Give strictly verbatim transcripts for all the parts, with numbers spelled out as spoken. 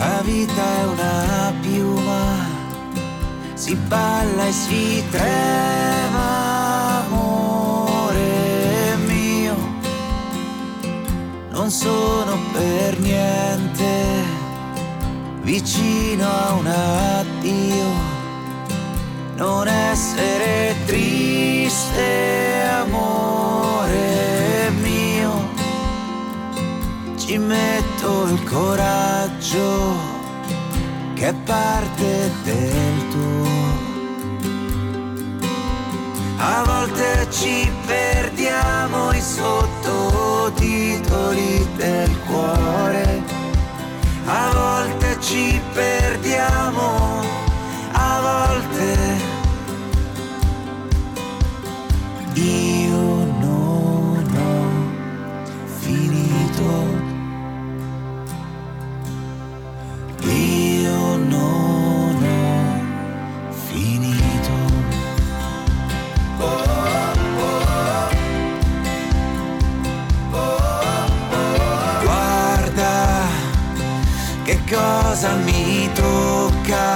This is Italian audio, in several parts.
La vita è una piuma, si balla e si trema, amore mio. Non sono per niente vicino a un addio. Non essere triste, amore mio. Ci metto il coraggio che è parte del tuo. A volte ci perdiamo i sottotitoli del cuore. A volte ci perdiamo, a volte io non ho finito. Io non ho finito. Oh, oh, oh, oh. Guarda che cosa mi tocca,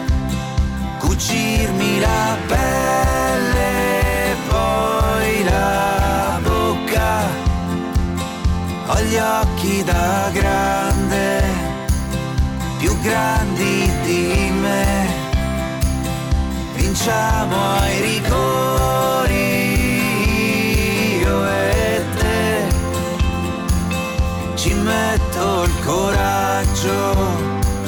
cucirmi la pelle, poi la bocca. Ho gli occhi da grande, più grandi di me. Vinciamo ai rigori, io e te. Ci metto il coraggio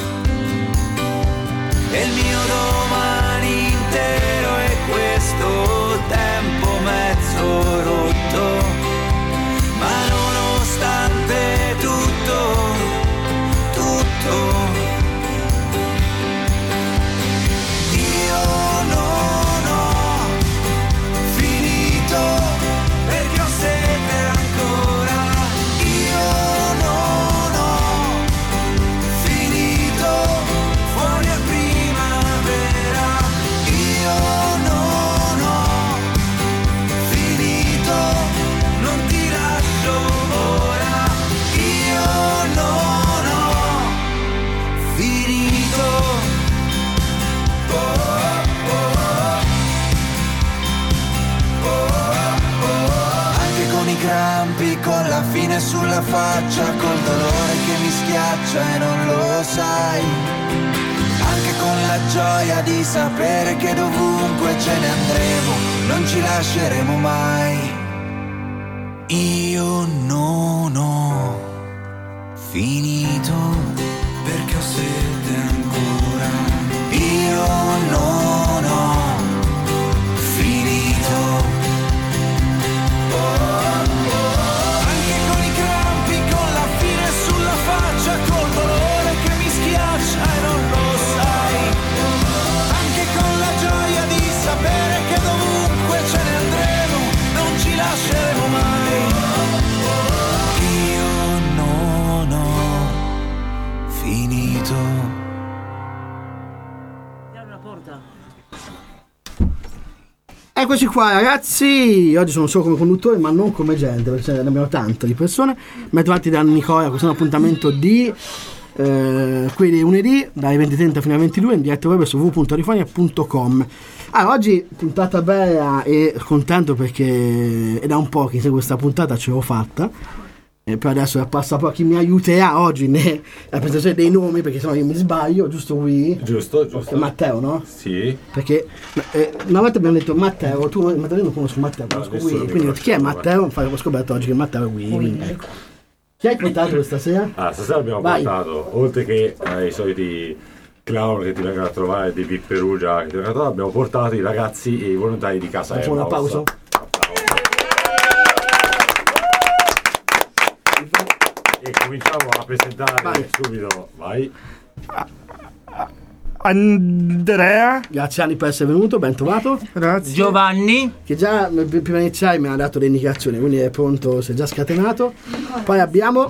e il mio domani intero è questo tempo mezzo rotto. Ma nonostante tutto, tutto, io non ho finito, perché ho sete ancora. Io non ho finito, fuori a primavera. Io non ho finito, non ti lascio ora. Io non ho finito. Oh, oh, oh, oh, oh. Anche con i crampi, con la fine sulla faccia, col dolore che mi schiaccia e non lo sai. Anche con la gioia di sapere che dovunque ce ne andremo, non ci lasceremo mai. Io non ho finito, perché ho sete ancora. Io non ho finito. Oh, oh. Anche con i crampi, con la fine sulla faccia, col dolore che mi schiaccia e non lo sai. Anche con la gioia di sapere che dovunque ce ne andremo, non ci lasceremo mai. Io non ho finito. Eccoci qua ragazzi, oggi sono solo come conduttore ma non come gente, perché ne abbiamo tante di persone. Mi trovati da Nicola, questo è un appuntamento di eh, quelli lunedì dalle venti e trenta fino alle ventidue in diretta web su w w w punto radiofonia punto com. Allora, oggi puntata bella e contento perché è da un po' che se questa puntata ce l'ho fatta. E poi adesso passa poi a chi mi aiuterà oggi nella presentazione dei nomi, perché sennò io mi sbaglio, giusto qui? Giusto, giusto. Matteo, no? Sì. Perché eh, una volta abbiamo detto Matteo, tu Matteo, io non conosco Matteo, conosco no, Willy, quindi chi è Matteo? Infatti ho scoperto oggi che Matteo è Willy. Ecco. Chi hai portato questa sera? Ah, stasera abbiamo Vai. portato, oltre che ai soliti clown che ti vengono a trovare, dei Big Perugia che ti vengono a trovare, abbiamo portato i ragazzi e i volontari di Casa Facciamo un applauso? E cominciamo a presentare vai. subito, vai. Andrea. Grazie Anni per essere venuto, ben trovato. Grazie. Giovanni. Che già prima di iniziare mi ha dato le indicazioni, quindi è pronto, si è già scatenato. Poi abbiamo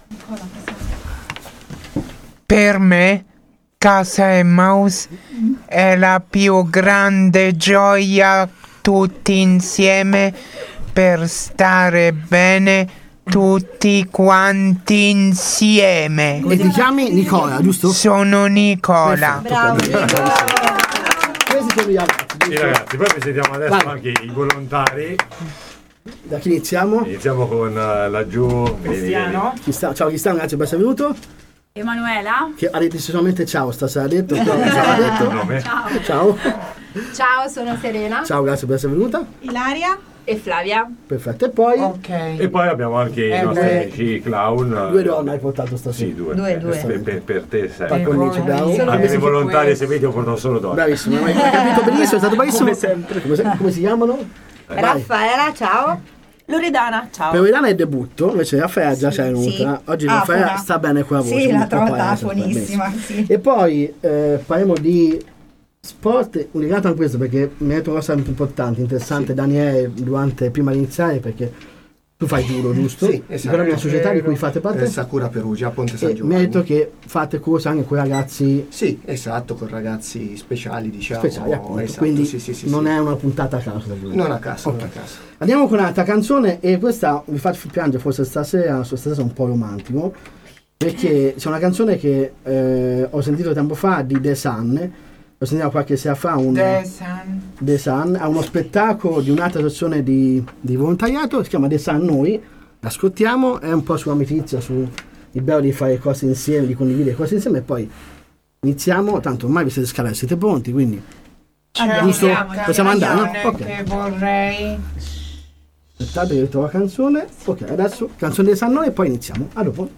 Per me Casa Emmaus è la più grande gioia tutti insieme per stare bene tutti quanti insieme. E ti chiami Nicola, giusto? Sono Nicola. Bravo, Questi sono gli altri. I ragazzi, poi presentiamo adesso Vai. anche i volontari. Da chi iniziamo? Iniziamo con uh, laggiù. Cristiano. Chi sta? Ciao Cristiano, grazie per essere venuto. Emanuela. Che ha detto solamente ciao stasera, ha detto. Ciao, ciao, ha detto. Nome. Ciao. Ciao. Ciao, sono Serena. Ciao, grazie per essere venuta. Ilaria. E Flavia. Perfetto. E poi Ok. E poi abbiamo anche i Eh, nostri beh. amici clown. due donne hai portato stasera. Sì, due. Due, due. Per, per, per te sei. Par condicio, bravo. Sono Anche questi i volontari questo. seguiti ho portato solo donne. Bravissimo, hai hai capito benissimo, è stato bravissimo. Come sempre. Come, se- come si chiamano? Vai. Raffaela, ciao. Loredana, ciao. Per Oriana è debutto, invece Raffaella già c'è venuta. sì. Oggi Ah, Raffaella buona. sta bene con la voce. Sì, un la po' trovo palese, buonissima, benissimo. sì. E poi eh, parliamo di sport, un legato a questo perché mi ha detto una cosa importante, interessante, Daniele, durante, prima di iniziare, perché tu fai judo, giusto? Sì, esatto. Quella è una società di cui fate parte? Eh, Sakura Perugia, Ponte San E mi ha Giovanni. detto che fate corso anche con i ragazzi Sì, esatto, con ragazzi speciali, diciamo. speciali, appunto. Esatto, Quindi sì, sì, sì, non sì. è una puntata a caso. da voi. Non a caso, Ok. non a caso. Andiamo con un'altra canzone e questa vi faccio piangere forse stasera, stasera sono un po' romantico, perché c'è una canzone che eh, ho sentito tempo fa di The Sun, ho sentito qualche sera fa un The Sun. The Sun, a uno spettacolo di un'altra associazione di, di volontariato, si chiama The Sun Noi, l'ascoltiamo, è un po' sull'amicizia, su il bello di fare cose insieme, di condividere cose insieme e poi iniziamo, tanto ormai vi siete scalati, siete pronti, quindi C'è Giusto? una Possiamo andare, no? canzone Ok. che vorrei. aspettate che ritrovo la canzone, ok, adesso canzone The Sun Noi e poi iniziamo, a dopo.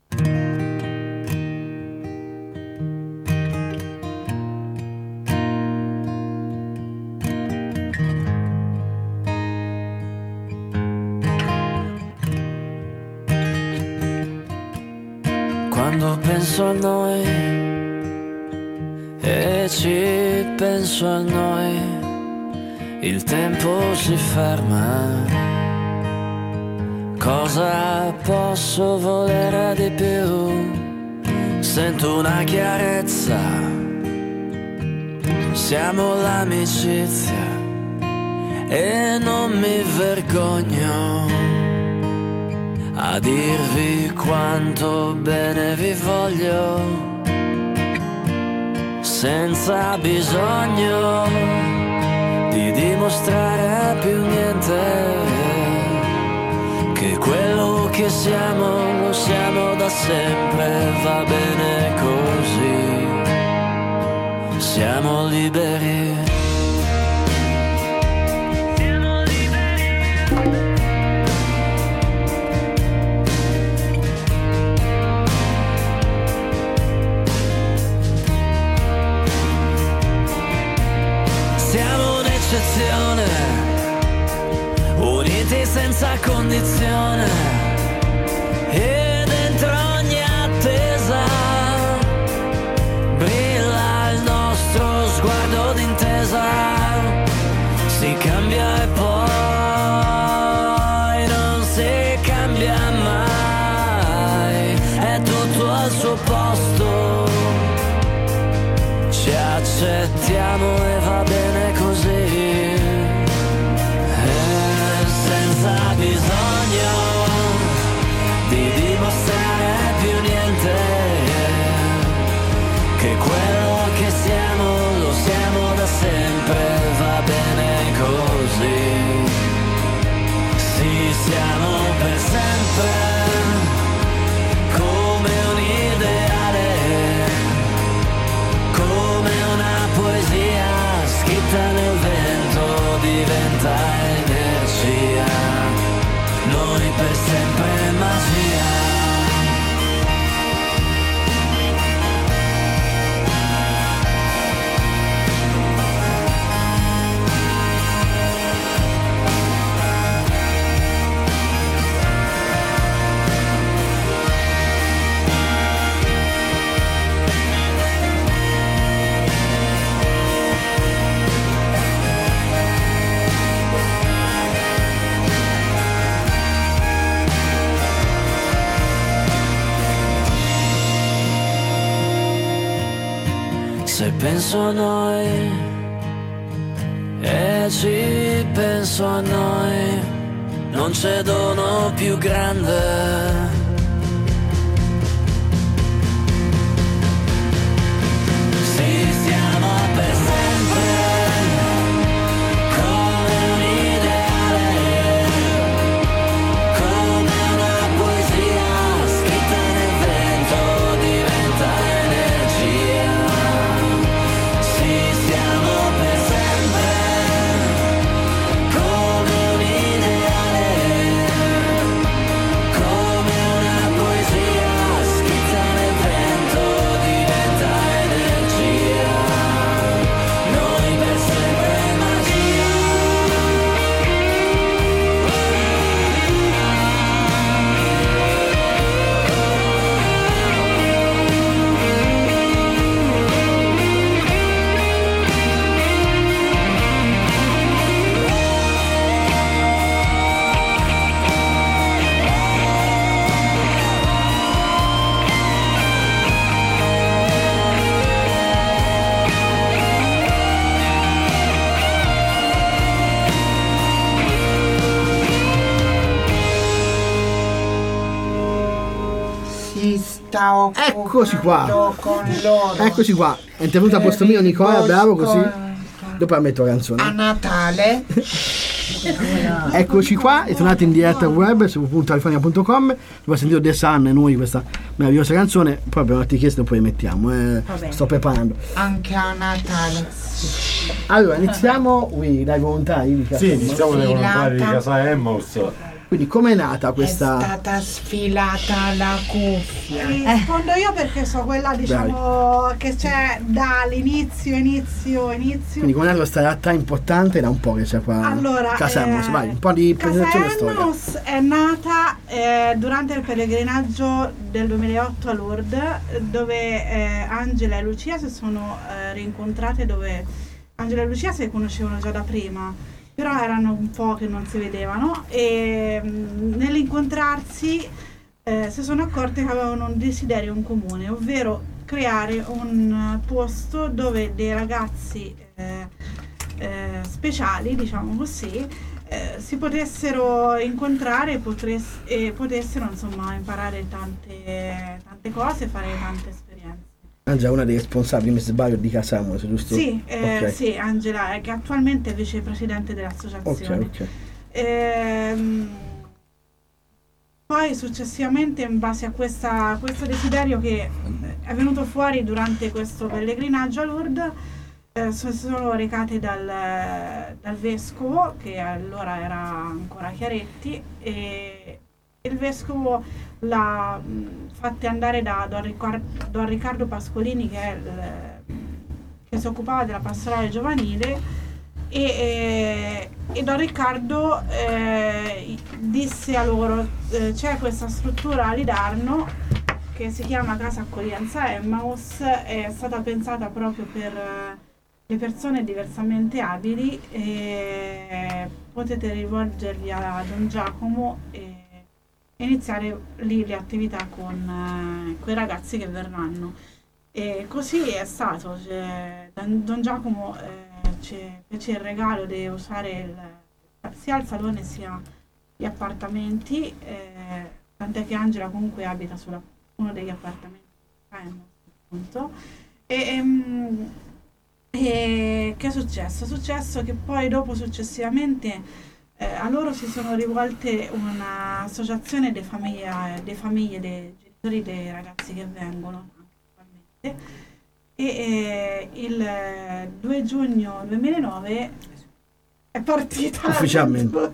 Quando penso a noi e ci penso a noi, il tempo si ferma. Cosa posso volere di più? Sento una chiarezza, siamo l'amicizia e non mi vergogno a dirvi quanto bene vi voglio, senza bisogno di dimostrare più niente, che quello che siamo lo siamo da sempre, va bene così, siamo liberi. Siamo un'eccezione, uniti senza condizione, e dentro ogni attesa brilla il nostro sguardo d'intesa, si cambia e poi non si cambia mai, è tutto al suo posto, ci accettiamo e va bene così, e senza bisogno di dimostrare più niente, che quello che siamo lo siamo da sempre, va bene così, sì, siamo per sempre come un ideale, come una poesia scritta nel vento, diventa energia, noi per sempre magia. Se penso a noi e ci penso a noi, non c'è dono più grande. Eccoci qua. Con loro. Eccoci qua. È intervenuto a posto mio Nicola, bravo così. Dopo la metto la canzone. A Natale. Eccoci qua, è tornato in diretta web su w w w punto alifonia punto com. Dopo sentito The Sun e noi questa meravigliosa canzone. Poi abbiamo fatto chiesto e poi mettiamo. Eh, sto preparando. Anche a Natale. Allora, iniziamo qui dai volontari di Casa Sì, Emmaus. iniziamo dai volontari di Casa Emmaus. Quindi com'è nata questa... È stata sfilata la cuffia. Rispondo io perché so quella, diciamo, che c'è dall'inizio, inizio, inizio. Quindi com'è nata questa realtà importante da un po' che c'è qua Allora, Casa Emmaus, eh, vai, un po' di presentazione Casa storica. Emmaus è nata eh, durante il pellegrinaggio del duemilaotto a Lourdes, dove eh, Angela e Lucia si sono eh, rincontrate, dove Angela e Lucia si conoscevano già da prima, però erano un po' che non si vedevano e mh, nell'incontrarsi eh, si sono accorte che avevano un desiderio in comune, ovvero creare un posto dove dei ragazzi eh, eh, speciali, diciamo così, eh, si potessero incontrare e, potress- e potessero insomma imparare tante, tante cose, fare tante esperienze. Angela è una dei responsabili, mi sbaglio, di Casa Emmaus, giusto? Sì, eh, Ok. sì, Angela, è che attualmente è vicepresidente dell'associazione. Ok, ok. Ehm, poi successivamente, in base a questa, questo desiderio che è venuto fuori durante questo pellegrinaggio a Lourdes, eh, so- si sono recate dal, dal vescovo, che allora era ancora Chiaretti, e il vescovo l'ha mh, fatte andare da Don, Ricard- Don Riccardo Pascolini, che, è il, che si occupava della pastorale giovanile, e, e, e Don Riccardo eh, disse a loro eh, c'è questa struttura a Lidarno che si chiama Casa Accoglienza Emmaus, è stata pensata proprio per eh, le persone diversamente abili, e potete rivolgervi a Don Giacomo e iniziare lì le attività con eh, quei ragazzi che verranno. E così è stato. Cioè, Don, Don Giacomo eh, ci fece il regalo di usare il, sia il salone sia gli appartamenti, eh, tant'è che Angela comunque abita su uno degli appartamenti, appunto. E, ehm, e che è successo? È successo che poi dopo successivamente Eh, a loro si sono rivolte un'associazione delle famiglie, dei famiglie, dei genitori dei ragazzi che vengono e eh, il due giugno duemilanove è partita Ufficialmente.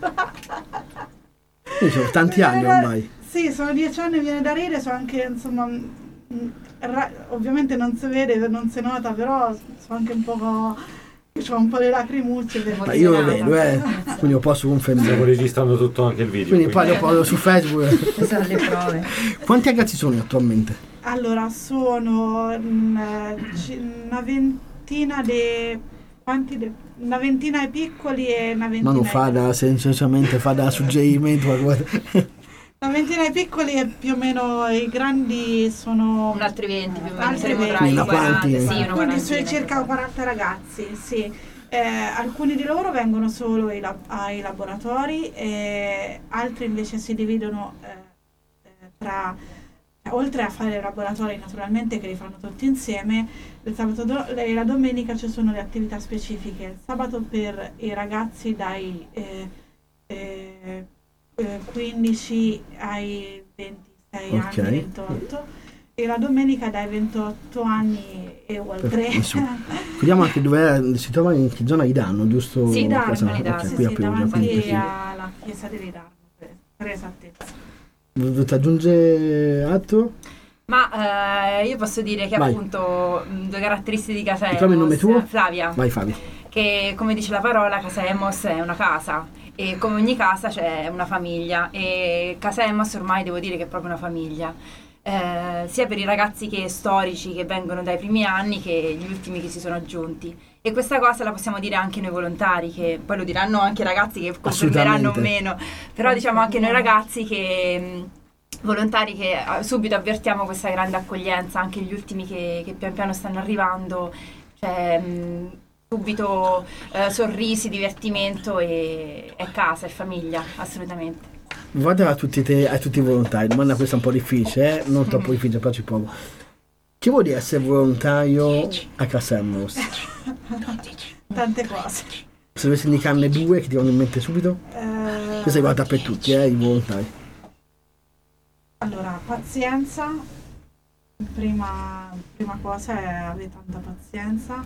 Quindi sono tanti anni ormai. Sì, sono dieci anni, viene da ridere, sono anche insomma mh, ra- ovviamente non si vede, non si nota, però sono anche un po'... C'ho un po' le lacrimucce per Ma io lo vedo, eh. Quindi lo posso confermare. Stiamo registrando tutto anche il video. Quindi poi dopo su Facebook. Queste sono le prove. Quanti ragazzi sono attualmente? Allora, sono mh, ci- una ventina di... quanti de- una ventina ai piccoli e una ventina... Ma non ai- fa da semplicemente fa da suggerimento. Una ventina ai piccoli e più o meno i grandi sono... Un altri venti più o meno, Altri saremo tra venti. i Una quaranta, quarantina. sì, una Quindi quarantina. sono circa quaranta ragazzi, sì. Eh, alcuni di loro vengono solo ai, lab- ai laboratori, e altri invece si dividono eh, eh, tra, eh, oltre a fare i laboratori naturalmente che li fanno tutti insieme, il sabato do- e la domenica ci sono le attività specifiche. Il sabato per i ragazzi dai eh, eh, eh, quindici ai ventisei Ok. anni, ventotto, e la domenica dai ventotto anni e oltre. Insomma, vediamo anche dove si trova, in che zona li danno, giusto? Sì, Darno Questa- li danno. ok, Sì, qui a sì, Perugia, quindi davanti così. alla chiesa di Lidarno, per, per esattezza. Volete aggiungere altro? Ma eh, io posso dire che Vai. appunto mh, due caratteristiche di Casa Ricordi il nome Emos. tuo? Flavia. Vai Fabio. Che come dice la parola, Casa Emos è una casa, e come ogni casa c'è una famiglia, e Casa Emos ormai devo dire che è proprio una famiglia, eh, sia per i ragazzi che storici che vengono dai primi anni che gli ultimi che si sono aggiunti, e questa cosa la possiamo dire anche noi volontari, che poi lo diranno anche i ragazzi che confermeranno o Assolutamente. meno, però diciamo anche noi ragazzi che mh, volontari che eh, subito avvertiamo questa grande accoglienza, anche gli ultimi che, che pian piano stanno arrivando, cioè mh, subito eh, sorrisi, divertimento, e è casa, è famiglia, assolutamente. Guarda a tutti, te, a tutti i volontari, domanda questa un po' difficile, eh? non troppo difficile, però ci provo. Che vuol dire essere volontario a Casa Emos? Tante cose. Se dovessi indicarne due che ti vanno in mente subito? Eh, Questa riguarda per tutti, eh, i volontari. Allora, pazienza, prima, prima cosa è avere tanta pazienza,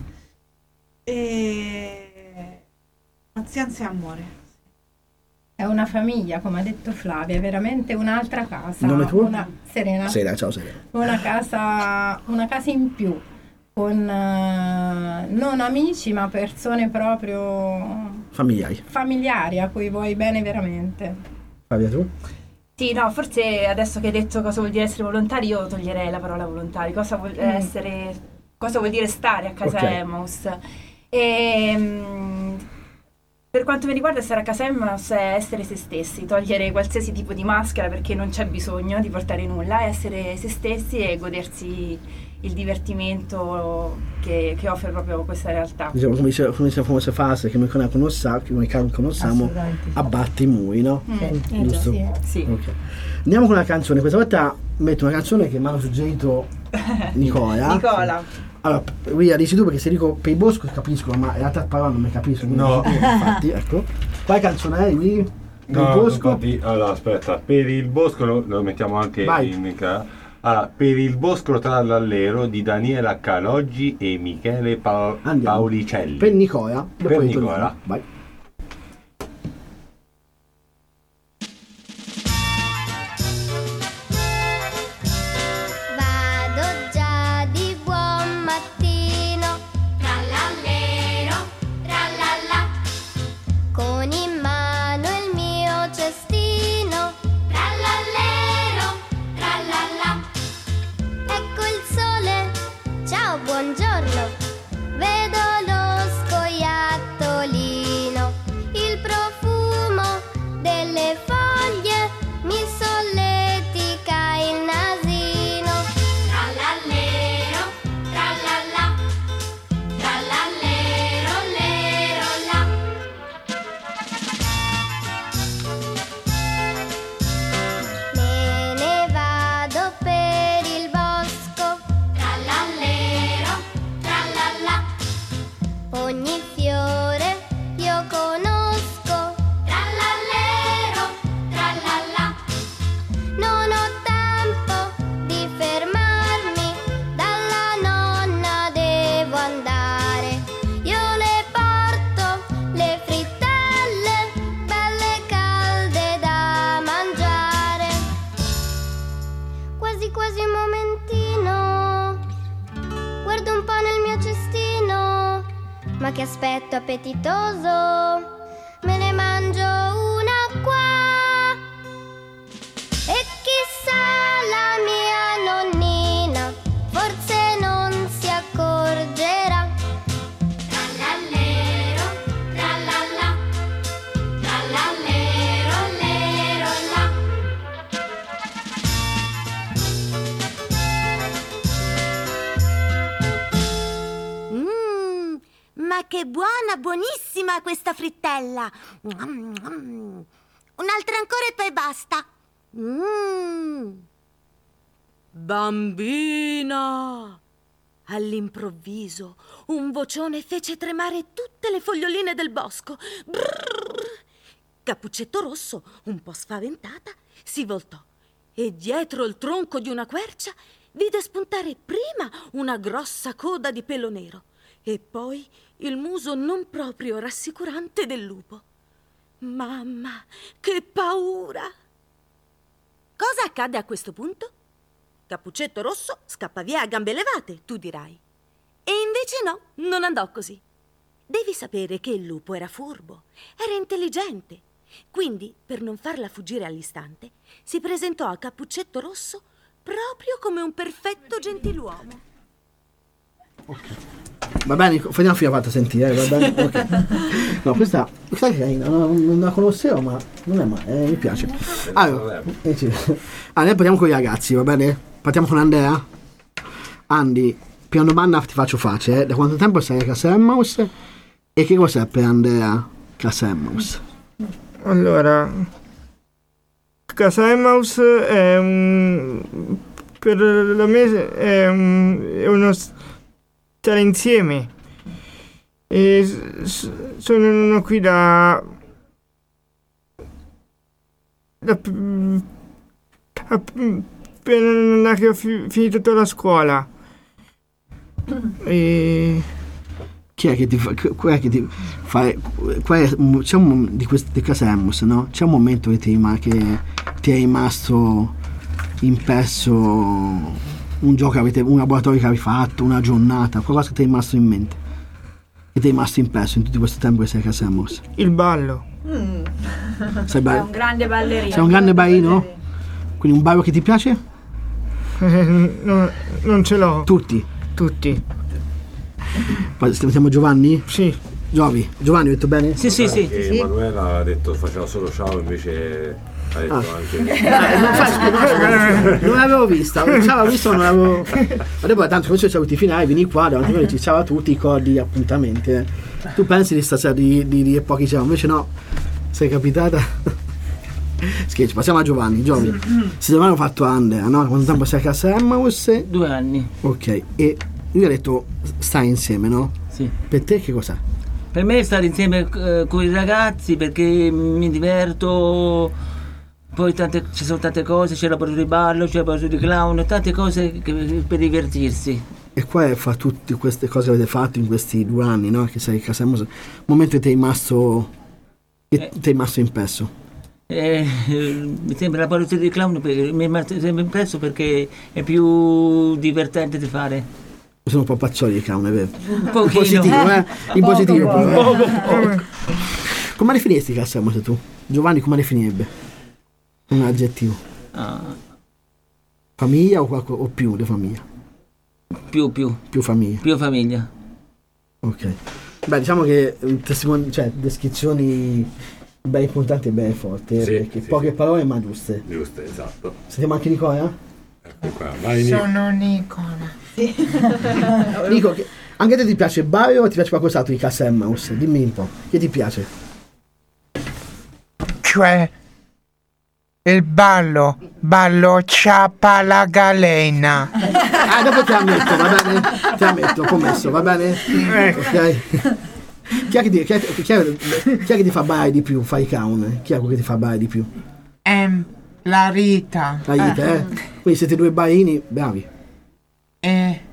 e pazienza e amore. È una famiglia, come ha detto Flavia, è veramente un'altra casa. Il nome tuo? Una, Serena. Sera, ciao Sera. Una casa, una casa in più, con eh, non amici, ma persone proprio Familiari. familiari a cui vuoi bene veramente. Fabia tu? Sì, no, forse adesso che hai detto cosa vuol dire essere volontari, io toglierei la parola volontari. Cosa vuol essere, cosa vuol dire stare a Casa Ok. Emos? E, mh, per quanto mi riguarda, stare a Casa Emos è essere se stessi, togliere qualsiasi tipo di maschera, perché non c'è bisogno di portare nulla, essere se stessi e godersi il divertimento che, che offre proprio questa realtà. Diciamo, come dice, come dice la famosa frase che noi conosciamo, che noi conosciamo, Assolutamente sì. abbatti i muri, no? Eh, Giusto? sì. Sì. Ok. Andiamo con una canzone, questa volta metto una canzone che mi hanno suggerito Nicola. Nicola. Allora, Ria, dici tu perché se dico per il bosco capisco, ma in realtà parlando non mi capisco. quindi No. dici tu, infatti, ecco. Quale canzone è, Ria? Per No, il bosco? infatti, allora aspetta, per il bosco lo, lo mettiamo anche Vai. in ca- allora, per il bosco trallallero di Daniela Caloggi e Michele Pa- Andiamo. Paolicelli. Per Nicola. Per dopo Nicola. ritorniamo. Vai. Vado già di buon mattino, trallallero, trallalla, con in mano il mio cestino, trallallero, trallalla. Ecco il sole, ciao, buongiorno, vedo lo scoiattolino, il profumo delle foglie mi solletica il nasino. Trallallero, trallalla, trallallero, lero, la. Me ne vado per il bosco, trallallero, trallalla, ogni fiore io conosco, trallallero, trallalla. Non ho tempo di fermarmi, dalla nonna devo andare. Io le porto le frittelle, belle calde da mangiare. Quasi quasi un momentino, guardo un po' nel mio cestino, ma che aspetto appetitoso, me ne mangio una qua. E chissà, la mia nonnina forse non si accorgerà. Trallallero, trallalla, trallallero, lero, la. Mmm, ma che buona, buonissima questa frittella. Mm, mm. Un'altra ancora e poi basta. Mm. Bambina! All'improvviso un vocione fece tremare tutte le foglioline del bosco. Brrr. Cappuccetto Rosso, un po' spaventata, si voltò e dietro il tronco di una quercia vide spuntare prima una grossa coda di pelo nero e poi il muso non proprio rassicurante del lupo. Mamma, che paura! Cosa accadde a questo punto? Cappuccetto Rosso scappa via a gambe levate, tu dirai. E invece no, non andò così. Devi sapere che il lupo era furbo, era intelligente. Quindi, per non farla fuggire all'istante, si presentò a Cappuccetto Rosso proprio come un perfetto gentiluomo. Ok. Va bene, facciamo fino a fatta sentire, va bene? Ok. No, questa, questa è carina, non, non la conoscevo, ma non è male, eh, mi piace. Allora, eh, sì. Allora, noi partiamo con i ragazzi, va bene? Partiamo con Andrea. Andy, prima domanda ti faccio facile, eh? Da quanto tempo sei a Casa Emmaus? E che cos'è per Andrea Casa Emmaus? Allora, Casa Emmaus è un, per la me è, un, è uno stare insieme. E s- sono qui da, da appena che ho fi- finito tutta la scuola. E chi è che ti fa, qual è che ti fa, qual è, c'è un di questi di Casa Emmaus, no? C'è un momento che ti, che ti è rimasto impresso, un gioco che avete, un laboratorio che avevi fatto, una giornata, qualcosa che ti è rimasto in mente, che ti è rimasto impresso in tutto questo tempo che sei a Casa Emmaus? Il ballo. Mm. Sei ba- È un grande ballerino. Sei un grande ballerino? Quindi un ballo che ti piace? Eh, no, non ce l'ho. Tutti? Tutti. Poi siamo Giovanni? Sì. Giovi. Giovanni, ho detto bene? Sì, sì, sì. E Emanuela ha detto faceva solo ciao, invece ha detto Ah. anche Eh, non, fai, non l'avevo vista, non l'avevo visto, non l'avevo. Ma dopo tanto come ci siamo avuti i finali, vieni qua davanti a noi, ci ciao a tutti, ricordi, appuntamenti. Eh. Tu pensi di stasera di, di, di pochi ciao, invece no, sei capitata. Scherzo, passiamo a Giovanni. Giovanni, se domani ho fatto Andrea, no? Quanto tempo sei a Casa Emmaus? Due anni. Ok, e lui ha detto stai insieme, no? Sì. Per te che cos'è? Per me stare insieme eh, con i ragazzi perché mi diverto, poi tante, ci sono tante cose, c'è la parte di ballo, c'è la parte di clown, tante cose che, per divertirsi. E qua fa tutte queste cose che avete fatto in questi due anni, no? Che sei a Casa Emmaus, un momento che ti è rimasto, che Eh. ti è rimasto impresso. Eh, mi sembra la parte di clown perché mi è sempre impresso perché è più divertente di fare. Sono un po' pazzoli i clown, è vero? Un pochino. In positivo, eh? In Poco, positivo. poco. pure, eh? Poco. Come definiresti Casa Emmaus tu? Giovanni, come definirebbe? Un aggettivo. Ah, Famiglia o, qualco, o più di famiglia? più, più. Più famiglia. Più famiglia. Ok. Beh, diciamo che eh, testimoni, cioè, descrizioni ben importanti e ben forti, eh, Sì, perché sì, poche sì. parole ma giuste. Giuste, esatto. Sentiamo anche Nicola? Ecco qua, vai Nico. Sono Nicola. Nico, che- anche a te ti piace Baio o ti piace qualcos'altro di Casa Emmaus? Dimmi un po', che ti piace? Cioè, il ballo, ballo ciapa la galena. Ah, dopo te la metto, va bene? Te la metto, commesso, va bene? Ok. Chi è che ti, chi è, chi è- chi è che ti fa ballare di più? Fai clown? Chi è quello che ti fa ballare di più? Ehm, la Rita. La Ita, eh? Quindi siete due ballerini bravi. E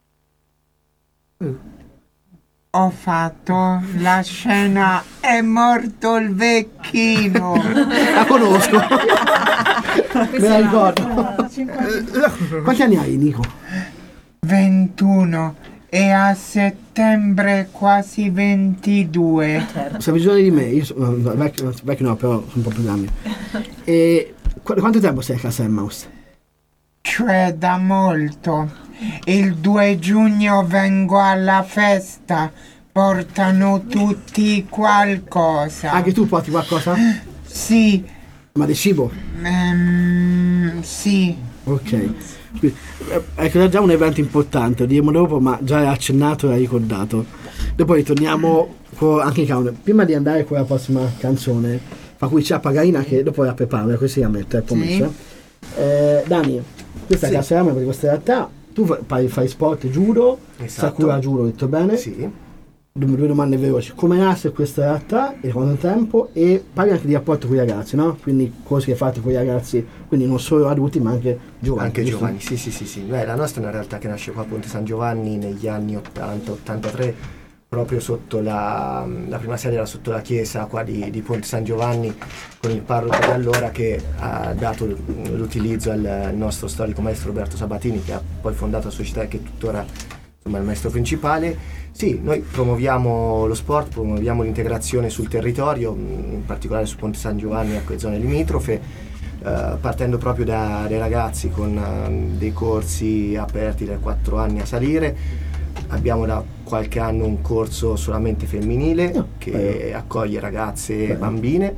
ho fatto la scena È morto il vecchino. La conosco. Me la ricordo. Quanti anni hai, Nico? ventuno e a settembre quasi ventidue. Sei più giovane di me, io sono no, vecchio, vecchio no, però sono un po' più grande. E qu- quanto tempo sei a Casa Emmaus? Cioè da molto. Il due giugno vengo alla festa. Portano tutti qualcosa. Anche tu porti qualcosa? Sì. Ma di cibo? Ehm, sì. Ok. Qui- eh, Ecco, è già un evento importante, lo diremo dopo, ma già hai accennato e hai ricordato. Dopo ritorniamo con anche in clown. Prima di andare con la prossima canzone, fa qui c'è Pagarina che dopo la preparo, così la metto, è promesso. Sì. Eh, Dani, questa sì. è la Caserama per questa realtà. Tu fai, fai sport judo, esatto. Sakura judo, ho detto bene? Sì. Due domande veloci: come nasce questa realtà e quanto tempo? E parli anche di rapporto con i ragazzi, no? Quindi cose che fate con i ragazzi, quindi non solo adulti ma anche giovani. Anche giovani, sì sì sì sì. Beh, la nostra è una realtà che nasce qua a Ponte San Giovanni negli anni ottanta ottantatré, proprio sotto la, la prima sede era sotto la chiesa qua di, di Ponte San Giovanni, con il parroco di allora che ha dato l'utilizzo al nostro storico maestro Roberto Sabatini, che ha poi fondato la società e che tuttora insomma è il maestro principale. Sì, noi promuoviamo lo sport, promuoviamo l'integrazione sul territorio, in particolare su Ponte San Giovanni, ecco, e zone limitrofe, eh, partendo proprio da, dai ragazzi con uh, dei corsi aperti dai quattro anni a salire. Abbiamo da qualche anno un corso solamente femminile oh, che eh. accoglie ragazze e bambine,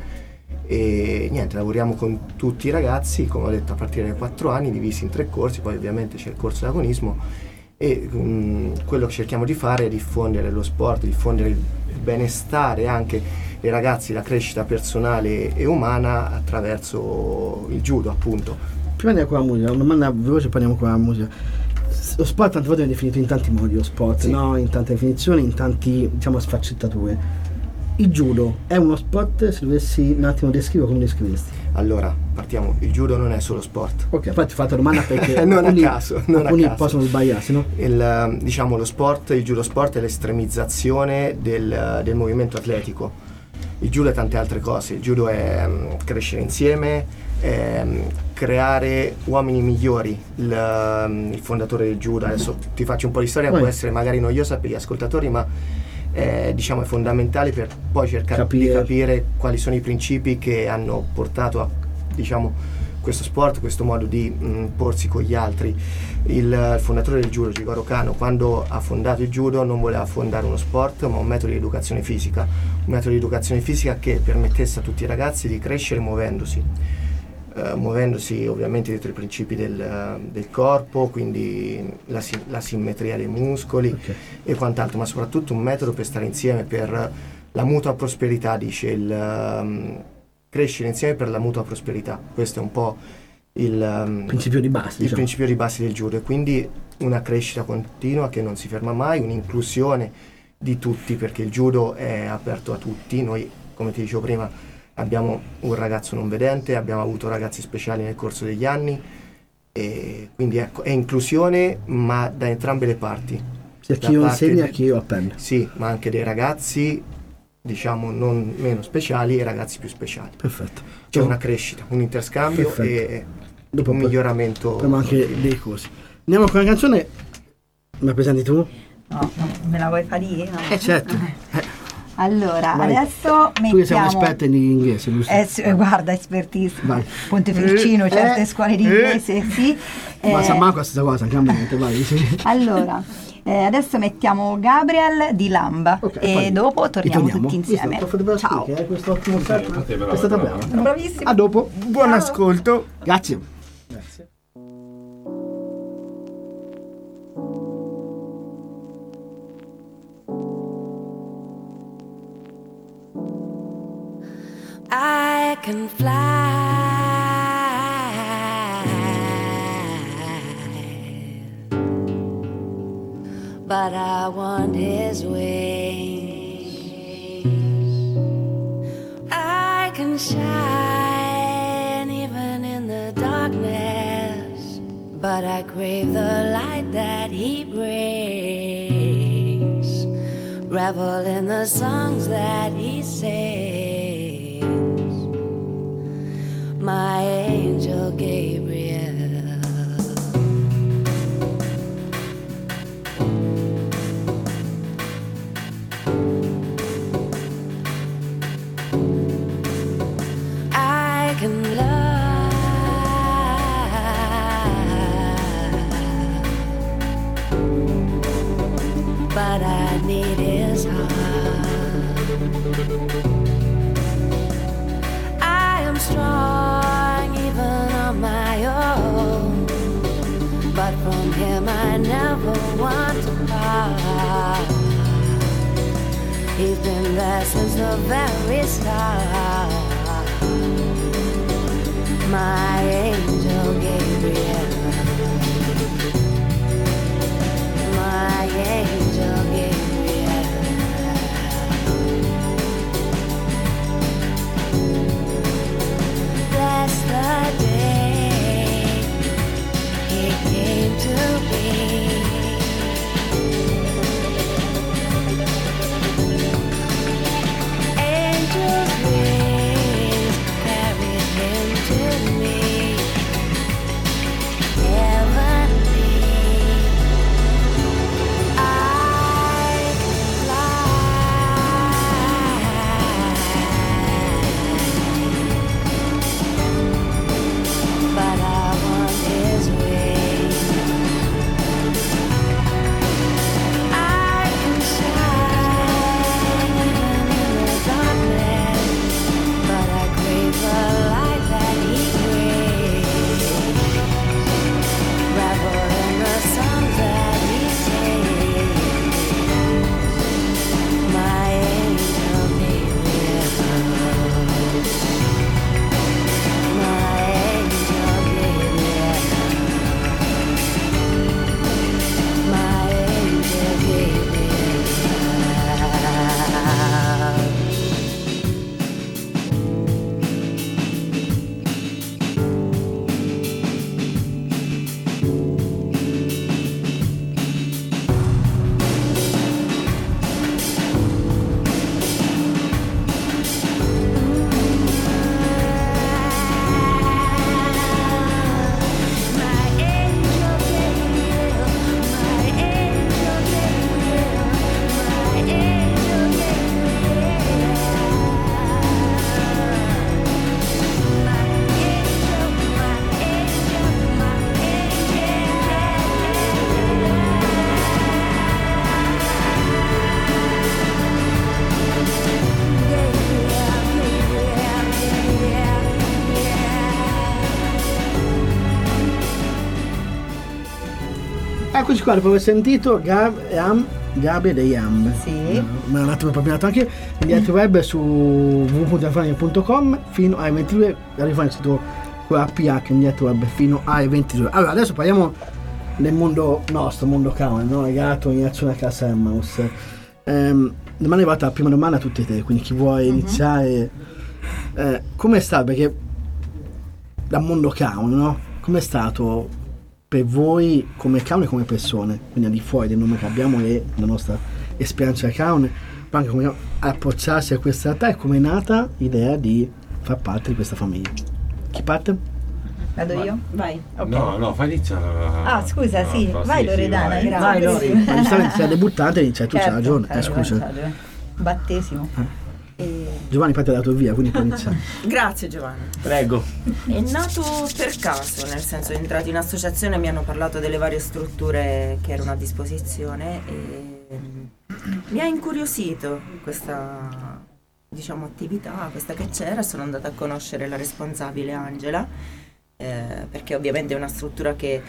e niente, lavoriamo con tutti i ragazzi, come ho detto, a partire dai quattro anni, divisi in tre corsi. Poi ovviamente c'è il corso di agonismo. E um, quello che cerchiamo di fare è diffondere lo sport, diffondere il benestare anche dei ragazzi, la crescita personale e umana attraverso il judo, appunto. Prima di andare con la musica, una domanda veloce, parliamo con la musica. Lo sport tante volte è definito in tanti modi, lo sport, sì. no? In tante definizioni, in tanti, diciamo, sfaccettature. Il judo è uno sport? Se dovessi un attimo descriverlo, come descriveresti? Allora, partiamo, il judo non è solo sport. Ok, infatti ho fatto la domanda perché non alcuni, a caso, non alcuni a caso. possono sbagliarsi, no? Il, diciamo, lo sport, il judo sport è l'estremizzazione del, del movimento atletico. Il judo è tante altre cose. Il judo è um, crescere insieme, è, um, creare uomini migliori. Il, um, il fondatore del judo, adesso ti faccio un po' di storia, Vai. può essere magari noiosa per gli ascoltatori, ma Eh, diciamo è fondamentale per poi cercare capire. di capire quali sono i principi che hanno portato a, diciamo, questo sport, questo modo di mh, porsi con gli altri. Il, il fondatore del judo, Jigoro Kano, quando ha fondato il judo non voleva fondare uno sport ma un metodo di educazione fisica, un metodo di educazione fisica che permettesse a tutti i ragazzi di crescere muovendosi. Uh, muovendosi ovviamente dietro i principi del, uh, del corpo, quindi la, si- la simmetria dei muscoli okay. e quant'altro, ma soprattutto un metodo per stare insieme, per la mutua prosperità, dice il um, crescere insieme per la mutua prosperità. Questo è un po' il um, principio di base, il diciamo. principio di base del judo, e quindi una crescita continua che non si ferma mai, un'inclusione di tutti, perché il judo è aperto a tutti. Noi, come ti dicevo prima, abbiamo un ragazzo non vedente, abbiamo avuto ragazzi speciali nel corso degli anni, e quindi ecco, è inclusione ma da entrambe le parti. Sia chi io insegna, chi io appendo. Sì, ma anche dei ragazzi, diciamo, non meno speciali e ragazzi più speciali. Perfetto. C'è no. una crescita, un interscambio Perfetto. e Dopo un poi, miglioramento. Abbiamo anche dei corsi. Andiamo con la canzone. Me la presenti tu? No, no, me la vuoi fare io? No. Eh certo. Eh. Allora, Vai. adesso mettiamo... Tu che sei un'esperta in inglese, giusto? Eh, sì, guarda, expertise. Pontefelcino, eh, certe eh, scuole di inglese, eh. sì. Ma eh, San Marco è la stessa cosa, anche a mente, vai. Sì. Allora, eh, adesso mettiamo Gabriel di Lamba okay, e dopo torniamo, torniamo tutti insieme. Visto, Ciao. Che è questo ottimo set. È stata brava. Bravissima. A dopo. Buon Ciao. ascolto. Grazie. Grazie. I can fly, but I want his wings. I can shine even in the darkness, but I crave the light that he brings. Revel in the songs that he sings. My angel Gabriel. I can love, but I need his heart. I am strong even on my own, but from him I never want to part. there since the very start. My angel Gabriel, my angel Gabriel. Bless the day he came to be. Eccoci qua, dopo aver sentito Gab e Am, Gabriel e Yam. Sì. Me l'ho un attimo propinato anche in diretta web su w w w punto radiofonica punto com fino alle ventidue. Radiofonica è stato con la P H in diretta web fino alle ventidue. Allora, adesso parliamo del mondo nostro, mondo Kaon, no? Legato in azione a casa Emmaus. Ehm, domani è arrivata la prima domanda a tutti te, quindi chi vuole uh-huh. iniziare? Eh, come sta? Perché dal mondo Kaon, no? Com'è stato per voi come Kaon e come persone, quindi al di fuori del nome che abbiamo e la nostra esperienza a Kaon, ma anche come approcciarsi a questa realtà e come è nata l'idea di far parte di questa famiglia? Chi parte? Vado io? Vai. Okay. No, no, fai iniziare. Ah, scusa, no, sì. no, vai sì, Loredana, sì, vai. grazie. Vai, Lori. Ma giustamente sei debuttante, inizia tu, certo, c'hai ragione. Certo, eh, scusa. certo. Battesimo. Eh. E... Giovanni, poi ti ha dato via, quindi puoi iniziare. Grazie Giovanni. Prego. È nato per caso, nel senso, entrati in associazione, mi hanno parlato delle varie strutture che erano a disposizione e mi ha incuriosito questa, diciamo, attività, questa che c'era. Sono andata a conoscere la responsabile Angela, eh, perché ovviamente è una struttura che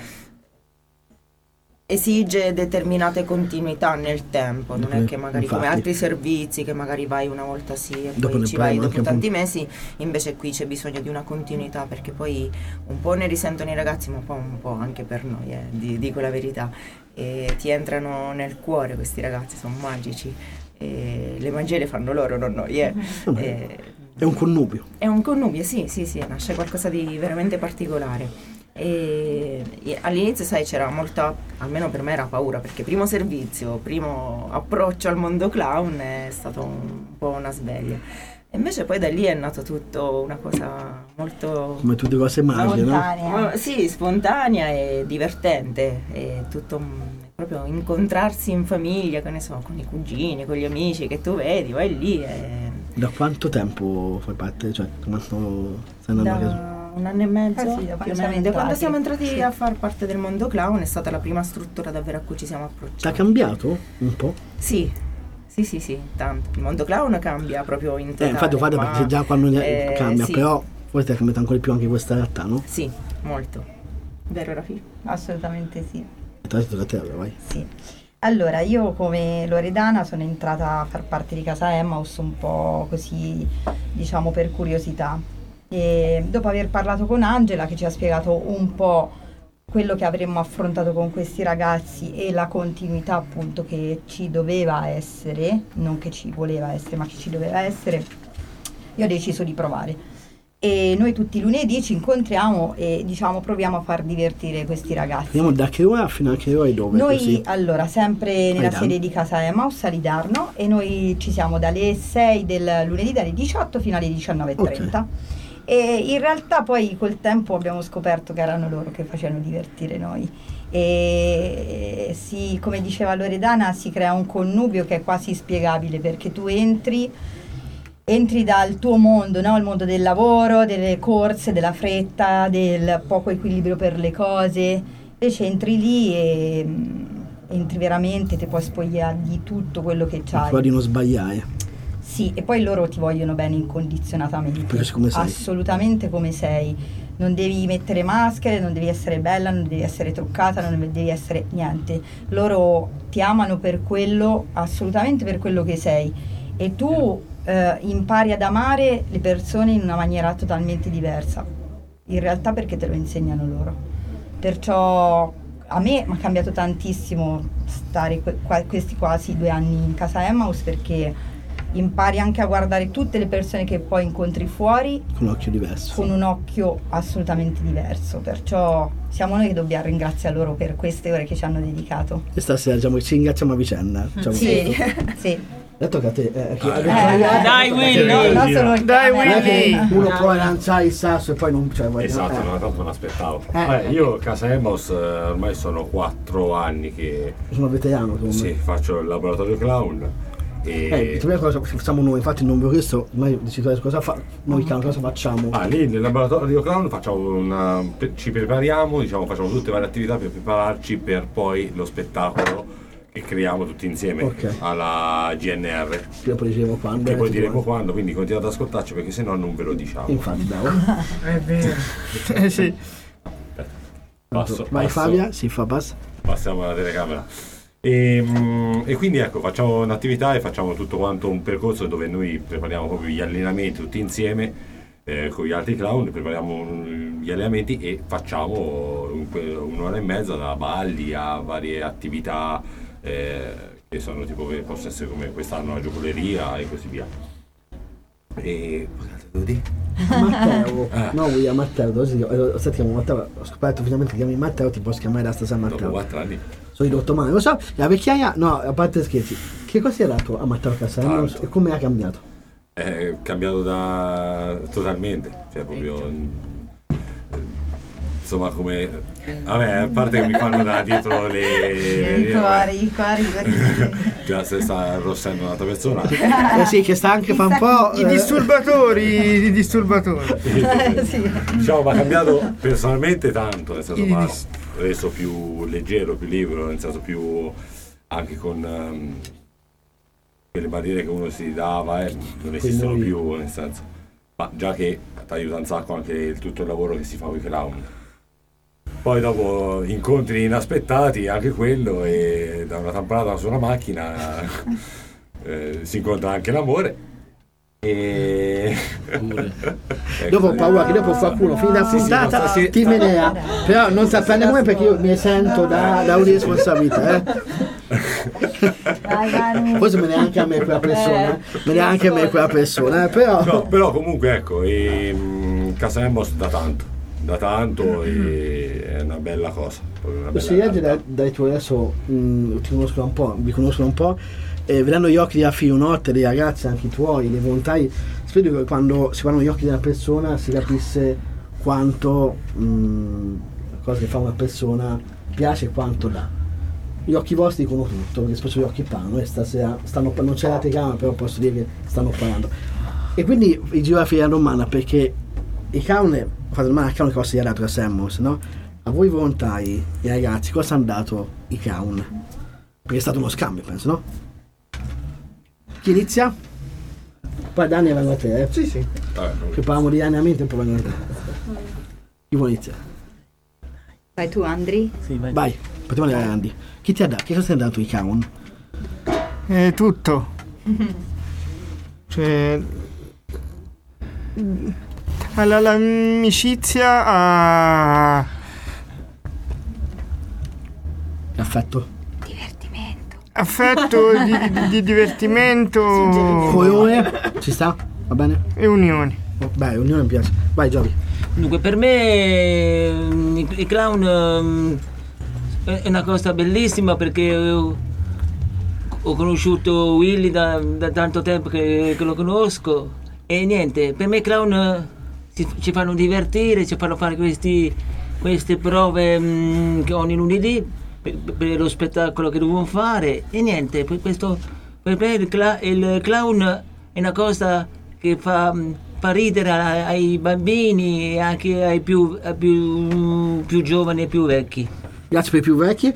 esige determinate continuità nel tempo, non è che magari Infatti. come altri servizi che magari vai una volta sì e Dopo poi ci vai anche dopo un tanti po'. mesi, invece qui c'è bisogno di una continuità, perché poi un po' ne risentono i ragazzi, ma poi un po' anche per noi, eh, di, dico la verità, e ti entrano nel cuore questi ragazzi, sono magici, e le magie le fanno loro, non noi, eh. E, è un connubio. È un connubio, sì, sì, sì, nasce qualcosa di veramente particolare. E, e all'inizio, sai, c'era molta, almeno per me era paura, perché primo servizio, primo approccio al mondo clown è stato un po' una sveglia. E invece poi da lì è nato tutto una cosa molto... Come tutte cose magiche, no? Uh, sì, spontanea e divertente, è tutto um, proprio incontrarsi in famiglia, che ne so, con i cugini, con gli amici che tu vedi, vai lì e... Da quanto tempo fai parte? Cioè, quanto stai andando da... a casa? Un anno e mezzo, Ah, sì, da più o quando meno. siamo Da quando entrati. siamo entrati Sì. a far parte del mondo clown è stata la prima struttura davvero a cui ci siamo approcciati. T'ha cambiato un po'? Sì, sì, sì, sì, tanto. Il mondo clown cambia proprio in totale. Eh, infatti lo fate ma, perché già quando eh, cambia, sì. però forse è cambiato ancora di più anche questa realtà, no? Sì, molto. Vero Rafi? Assolutamente sì. E tra l'altro da te, allora, vai. Sì. Allora, io come Loredana sono entrata a far parte di Casa Emmaus un po' così, diciamo, per curiosità. E dopo aver parlato con Angela, che ci ha spiegato un po' quello che avremmo affrontato con questi ragazzi e la continuità appunto che ci doveva essere, non che ci voleva essere, ma che ci doveva essere, io ho deciso di provare. E noi tutti i lunedì ci incontriamo e diciamo proviamo a far divertire questi ragazzi. Andiamo da che ora fino a che ora e dove? Noi così? allora sempre nella sede di Casa Emmaus a Lidarno, e noi ci siamo dalle sei del lunedì, dalle diciotto fino alle diciannove e trenta. Okay. E in realtà poi col tempo abbiamo scoperto che erano loro che facevano divertire noi. E si, come diceva Loredana, si crea un connubio che è quasi inspiegabile, perché tu entri entri dal tuo mondo, no? Il mondo del lavoro, delle corse, della fretta, del poco equilibrio per le cose, invece entri lì e mh, entri veramente, ti puoi spogliare di tutto quello che c'hai. Prova di non sbagliare. Sì, e poi loro ti vogliono bene incondizionatamente, come sei. Assolutamente come sei. Non devi mettere maschere, non devi essere bella, non devi essere truccata, non devi essere niente. Loro ti amano per quello, assolutamente per quello che sei, e tu Uh, impari ad amare le persone in una maniera totalmente diversa, in realtà, perché te lo insegnano loro. Perciò a me mi ha cambiato tantissimo stare que- qua- questi quasi due anni in Casa Emmaus, perché impari anche a guardare tutte le persone che poi incontri fuori con un occhio diverso, con un occhio assolutamente diverso. Perciò siamo noi che dobbiamo ringraziare loro per queste ore che ci hanno dedicato. E stasera diciamo, ci ringraziamo a vicenda, diciamo. Sì, sì. Tocca a te. Eh, chi, eh, eh, dai Willy, no, no, sono dai Willy. Uno può lanciare il sasso e poi non, cioè, voglio, esatto, eh. no, tanto non aspettavo. Eh, Vabbè, eh. io Casa Emmaus eh, ormai sono quattro anni che sono veterano. Sì, faccio il laboratorio clown. E eh, prima cosa facciamo noi, infatti non vi ho chiesto mai di situare cosa fa, noi clown cosa facciamo. Ah, lì nel laboratorio clown facciamo una, ci prepariamo, diciamo, facciamo tutte le varie attività per prepararci per poi lo spettacolo che creiamo tutti insieme, okay, alla G N R. Che poi diremo quando. Che poi diremo quando. quando, quindi continuate ad ascoltarci perché sennò non ve lo diciamo. Infatti, bravo. È vero. Eh sì. Passo, Vai passo. Fabia, si fa passa. Passiamo alla telecamera. E, mm, e quindi ecco, facciamo un'attività e facciamo tutto quanto un percorso dove noi prepariamo proprio gli allenamenti tutti insieme eh, con gli altri clown, prepariamo un, gli allenamenti e facciamo un, un'ora e mezza da balli a varie attività eh, che sono tipo, possono essere come quest'anno la giocoleria e così via. E devo dire? Matteo, ah. no, William Matteo, dove si chiama? Senti, chiamo Matteo, ho scoperto finalmente che chiami Matteo, ti posso chiamare da stasera Matteo. Dopo quattro anni. Sono ridotto male, lo so, la vecchiaia, no, a parte scherzi, che cosa era tu a Matteo Casa Emmaus e come ha cambiato? È cambiato da totalmente, cioè proprio insomma come vabbè, a parte che mi fanno da dietro le, le i cuori, i cuori, già se sta arrossendo un'altra persona. Eh sì, che sta anche fa un po' i disturbatori, i disturbatori. Sì. Diciamo, ma ha cambiato personalmente tanto, nel senso, ma reso più leggero, più libero, nel senso più anche con um, quelle barriere che uno si dava eh, non esistono più, nel senso, ma già che ti aiuta un sacco anche il, tutto il lavoro che si fa con i clown. Poi dopo incontri inaspettati, anche quello, e da una tamponata su una macchina eh, si incontra anche l'amore. E dopo ho paura che dopo qualcuno finita la sì, puntata sì, ti menea, però non sapete come, perché io mi sento da, da una responsabilità, eh. Forse me ne anche a me quella persona, me ne anche a me quella persona, eh, però no, però comunque ecco, e, mh, Casa Emmaus da tanto, da tanto e è una bella cosa. Una bella si legge dai, dai tuoi adesso mh, ti conoscono un po', vi conoscono un po'. Eh, vedendo gli occhi della Fionotte, dei ragazzi, anche i tuoi, dei volontari, spero che quando si guardano gli occhi della persona si capisse quanto mh, la cosa che fa una persona piace e quanto dà. Gli occhi vostri dicono tutto, perché spesso gli occhi parlano e stasera stanno, non c'è la telecamera, però posso dire che stanno parlando. E quindi vi giro la figlia domanda, perché i clown, fate domanda al clown che cosa gli ha dato Casa Emmaus, no? A voi volontari, i ragazzi, cosa hanno dato i clown? Perché è stato uno scambio, penso, no? Chi inizia? Poi Dani vengo a te, eh? Sì, sì. Che parliamo di allenamento e poi vengo a te. Chi vuole iniziare? Vai tu, Andri? Sì, vai. Vai. Patrimoni grandi. Chi ti ha dato? Che cosa ti ha dato i clown? È tutto. Cioè, alla, l'amicizia a affetto. Affetto di, di, di divertimento. Coglione, ci sta? Va bene? E unione. Oh, beh, unione mi piace. Vai, Giovi. Dunque, per me mm, i, i clown mm, è una cosa bellissima perché ho, ho conosciuto Willy da, da tanto tempo che, che lo conosco e niente, per me i clown eh, ci, ci fanno divertire, ci fanno fare questi, queste prove mm, che ogni lunedì per, per lo spettacolo che devono fare e niente, per, questo, per me il, cla- il clown è una cosa che fa... fa ridere ai bambini e anche ai più, ai più, più giovani e più vecchi. Grazie per i più vecchi.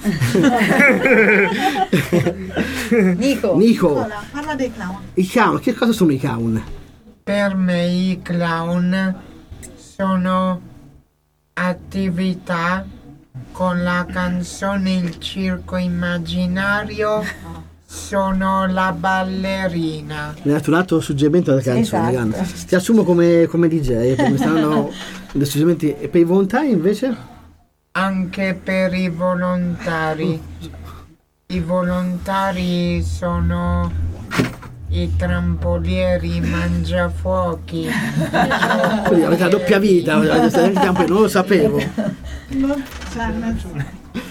Nico. Nico. Allora, parla dei clown. I clown, che cosa sono i clown? Per me i clown sono attività con la canzone Il circo immaginario. Sono la ballerina. Mi ha dato un altro suggerimento alla canzone. Esatto. Grande. Ti assumo come, come D J, perché mi stanno dei suggerimenti. E per i volontari invece? Anche per i volontari. I volontari sono i trampolieri, i mangiafuochi. Quindi avete la doppia vita, non lo sapevo. Non, cioè, nel-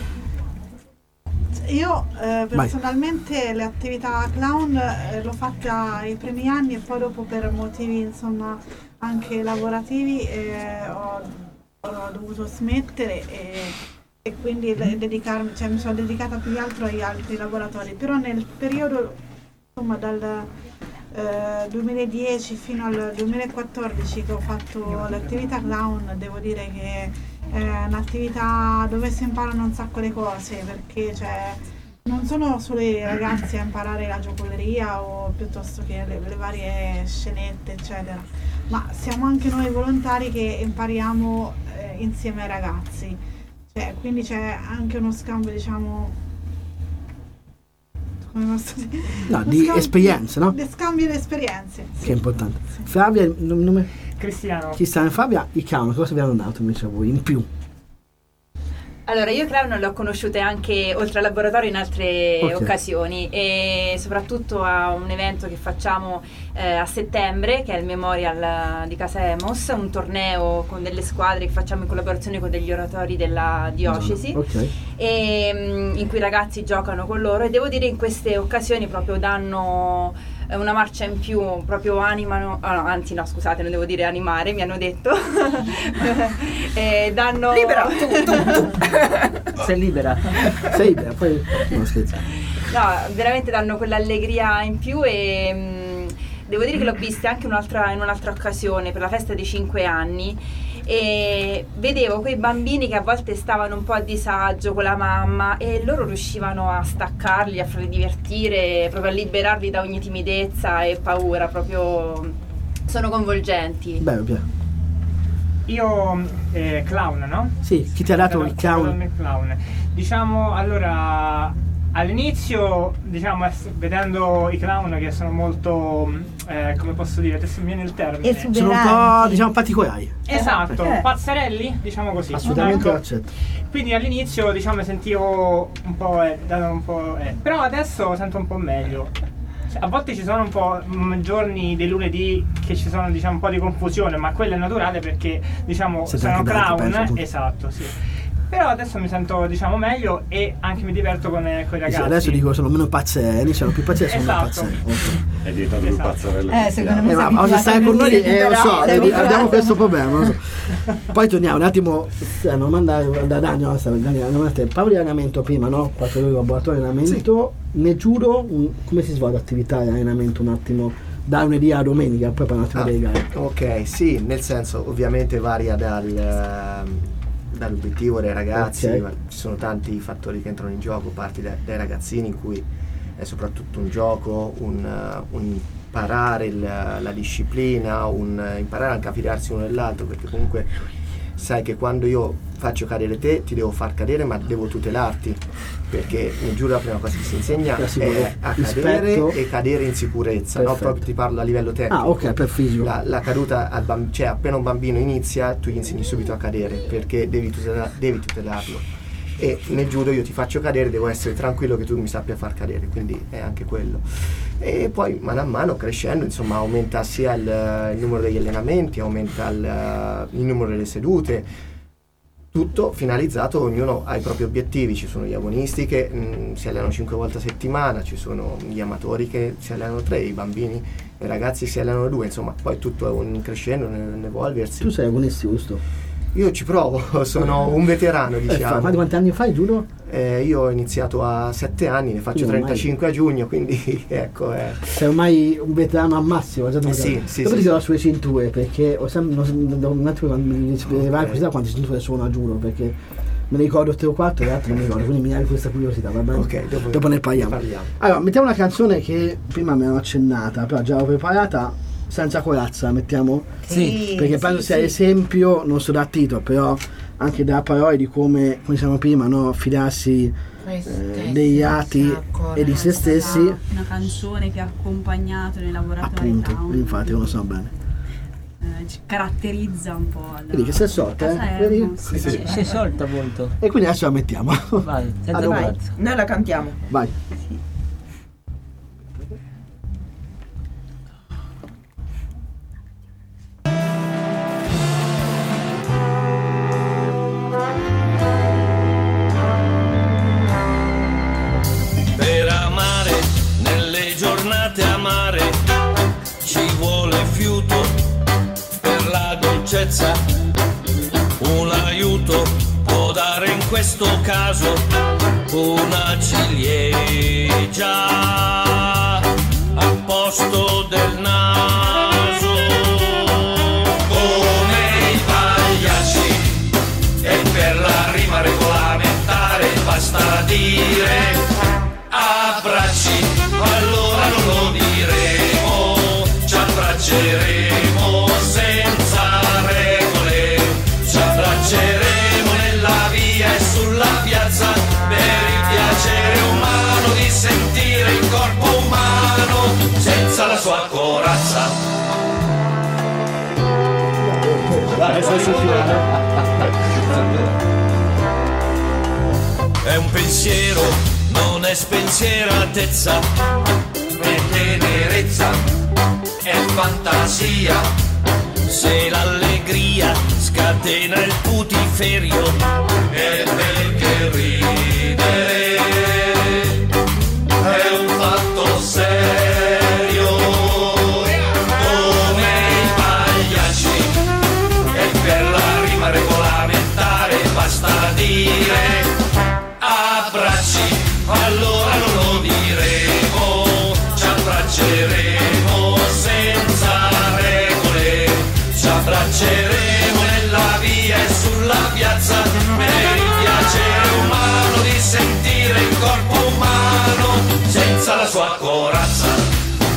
Io eh, personalmente le attività clown eh, l'ho fatta i primi anni e poi dopo per motivi insomma anche lavorativi eh, ho, ho dovuto smettere e, e quindi le- dedicarmi, cioè mi sono dedicata più che altro agli altri laboratori, però nel periodo insomma dal eh, duemiladieci fino al duemilaquattordici che ho fatto l'attività clown, devo dire che è un'attività dove si imparano un sacco di cose, perché cioè, non sono solo i ragazzi a imparare la giocoleria o piuttosto che le, le varie scenette eccetera, ma siamo anche noi volontari che impariamo eh, insieme ai ragazzi, cioè, quindi c'è anche uno scambio, diciamo, come posso dire? No, Uno di scambio- esperienze, no? di scambio di esperienze. Che è importante. Flavia, il nome? nome? Cristiano. Cristiano e Fabia, i clown, cosa vi hanno dato invece a voi in più? Allora, io clown l'ho conosciute anche oltre al laboratorio in altre Ok. occasioni e soprattutto a un evento che facciamo eh, a settembre, che è il Memorial di Casa Emos, un torneo con delle squadre che facciamo in collaborazione con degli oratori della diocesi. Ok. E, mm, in cui i ragazzi giocano con loro e devo dire in queste occasioni proprio danno eh, una marcia in più, proprio animano, ah, no, anzi no scusate, non devo dire animare, mi hanno detto e danno Libera, tu, tu, tu. Sei libera. Sei libera, poi non scherzo. no, veramente danno quell'allegria in più e mh, devo dire che l'ho vista anche un'altra, in un'altra occasione per la festa dei cinque anni e vedevo quei bambini che a volte stavano un po' a disagio con la mamma e loro riuscivano a staccarli, a farli divertire, proprio a liberarli da ogni timidezza e paura, proprio sono coinvolgenti. Beh, beh. Io eh, clown, no? Sì, chi ti ha dato il clown? Il clown. Diciamo, allora, all'inizio, diciamo, ess- vedendo i clown che sono molto, eh, come posso dire, adesso mi viene il termine. Sono un po', diciamo, particolari. Esatto, Eh. pazzerelli, diciamo così. Assolutamente Ecco. accetto. Quindi all'inizio, diciamo, sentivo un po', eh, dato un po', eh. però adesso sento un po' meglio. Cioè, a volte ci sono un po' mm, giorni dei lunedì che ci sono, diciamo, un po' di confusione, ma quello è naturale perché, diciamo, Siete sono anche dati, clown, penso, appunto. esatto, sì. Però adesso mi sento, diciamo, meglio e anche mi diverto con, eh, con i Sì, ragazzi. adesso dico sono meno pazzerelli, sono più pazzerelli, sono meno Esatto. pazzerelli. Ok. È diventato più pazzarello. Eh, secondo me Eh, sei ma oggi stai con noi, eh, lo so, sei eh, abituato. abbiamo questo problema. Lo so. Poi torniamo un attimo, eh, non mandare da Daniel, no, stavo- Daniel, non a te. Parlo di allenamento prima, no? Quattro ore di laboratorio di allenamento. Ne giuro, un- come si svolge l'attività di allenamento un attimo da lunedì a domenica, poi per un attimo Ah, delle gare. ok, sì, nel senso ovviamente varia dal, ehm, dall'obiettivo dei ragazzi, Ok. ma ci sono tanti fattori che entrano in gioco, parti da- dai ragazzini in cui è soprattutto un gioco, un, eh, un imparare il- la disciplina, un eh, imparare anche a fidarsi uno dell'altro, perché comunque sai che quando io faccio cadere te ti devo far cadere, ma devo tutelarti, perché nel judo la prima cosa che si insegna è a cadere e cadere in sicurezza, no? Proprio ti parlo a livello tecnico. Ah, ok, per fisico. La, la caduta, al bamb- cioè appena un bambino inizia tu gli insegni subito a cadere, perché devi, tutela- devi tutelarlo, e nel judo io ti faccio cadere, devo essere tranquillo che tu mi sappia far cadere, quindi è anche quello. E poi mano a mano crescendo, insomma, aumenta sia il, il numero degli allenamenti, aumenta il, il numero delle sedute, tutto finalizzato, ognuno ha i propri obiettivi. Ci sono gli agonisti che mh, si allenano cinque volte a settimana, ci sono gli amatori che si allenano tre, i bambini e i ragazzi si allenano due, insomma, poi tutto è un crescendo, un evolversi. Tu sei agonisti, giusto? Io ci provo, sono un veterano, diciamo. Quanti, quanti anni fai judo? Eh, io ho iniziato a sette anni, ne faccio Quindi trentacinque ormai a giugno, quindi ecco. Eh. Sei ormai un veterano al massimo. Eh sì, sì, Dopo sì, ti sì. do sulle cinture, perché ho sempre non, un attimo quando mi spiegava Okay. così da quante cinture sono a judo, perché me ne ricordo tre o quattro e le altre non mi ricordo, quindi mi hai questa curiosità, va bene? Ok, dopo, dopo ne parliamo. parliamo. Allora, mettiamo una canzone che prima mi hanno accennata, però già l'ho preparata, senza corazza, mettiamo? Sì. Perché penso sia esempio, non so da Tito, però anche da parole di come, come diciamo prima, no? Fidarsi eh, degli atti e di se stessi. Una canzone che ha accompagnato nei laboratori Appunto, Town. infatti lo so bene. Eh, ci caratterizza un po'. Vedi che si è sorta, eh? Casalermo, Vedi? sì, Si si è sciolta molto. E quindi adesso la mettiamo. Vai, senza Allora, corazza. Noi la cantiamo. vai. Per amare nelle giornate amare ci vuole fiuto, per la dolcezza un aiuto può dare in questo caso una ciliegia al posto del naso. Come i pagliacci, e per la rima regolamentare basta dire abbracci, allora non lo diremo, ci abbracceremo senza regole, ci abbracceremo nella via e sulla piazza per il piacere umano di sentire il corpo umano senza la sua corazza. È un pensiero, non è spensieratezza, è tenerezza, è fantasia. Se l'allegria scatena il putiferio, è perché ridere è un fatto serio. Come i pagliacci, e per la rima regolamentare basta dire abbracci, allora non lo diremo, ci abbracceremo senza regole, ci abbracceremo nella via e sulla piazza per il piacere umano di sentire il corpo umano senza la sua corazza.